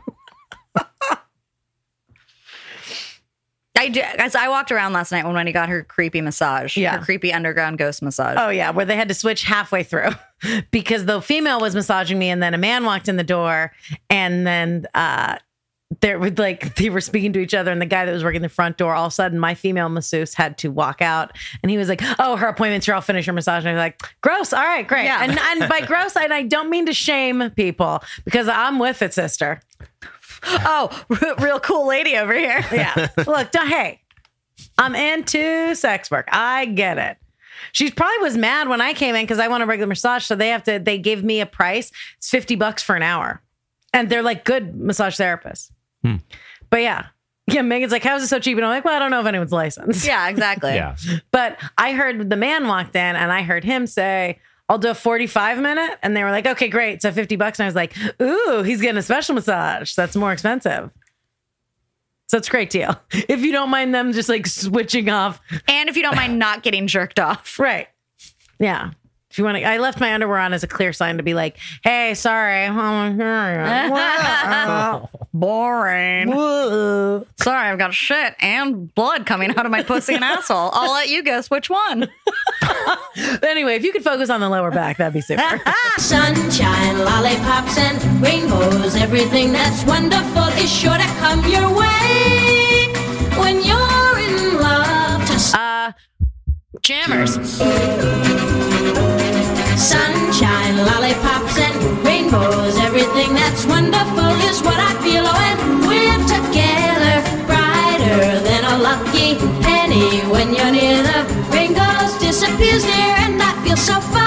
C: I do, as I walked around last night when Wendy got her creepy massage,
B: Yeah.
C: her creepy underground ghost massage.
B: Oh yeah, where they had to switch halfway through because the female was massaging me, and then a man walked in the door, and then uh, there would like they were speaking to each other, and the guy that was working the front door, all of a sudden, my female masseuse had to walk out, and he was like, "Oh, her appointment's here. I'll finish her massage." And I was like, "Gross. All right, great."
C: Yeah.
B: And and by gross, and I don't mean to shame people because I'm with it, sister.
C: Oh, r- real cool lady over here.
B: Yeah. Look, don't- hey, I'm into sex work. I get it. She probably was mad when I came in because I want a regular massage. So they have to, they gave me a price. It's fifty bucks for an hour. And they're like good massage therapists.
D: Hmm.
B: But yeah. Yeah. Megan's like, how is it so cheap? And I'm like, well, I don't know if anyone's licensed.
C: Yeah, exactly.
D: Yeah.
B: But I heard the man walked in and I heard him say, I'll do a forty-five minute. And they were like, okay, great. So fifty bucks. And I was like, ooh, he's getting a special massage. That's more expensive. So it's a great deal. If you don't mind them just like switching off.
C: And if you don't mind not getting jerked off.
B: Right. Yeah. If you want to, I left my underwear on as a clear sign to be like, hey, sorry.
C: Boring. Sorry, I've got shit and blood coming out of my pussy and asshole. I'll let you guess which one.
B: Anyway, if you could focus on the lower back, that'd be super.
E: Sunshine, lollipops, and rainbows. Everything that's wonderful is sure to come your way when you're in love. Just
B: Uh, jammers.
E: sunshine, lollipops, and rainbows. Everything that's wonderful is what I feel when we're together. Brighter than a lucky penny when you're near. The rain goes, disappears near, and I feel so fine.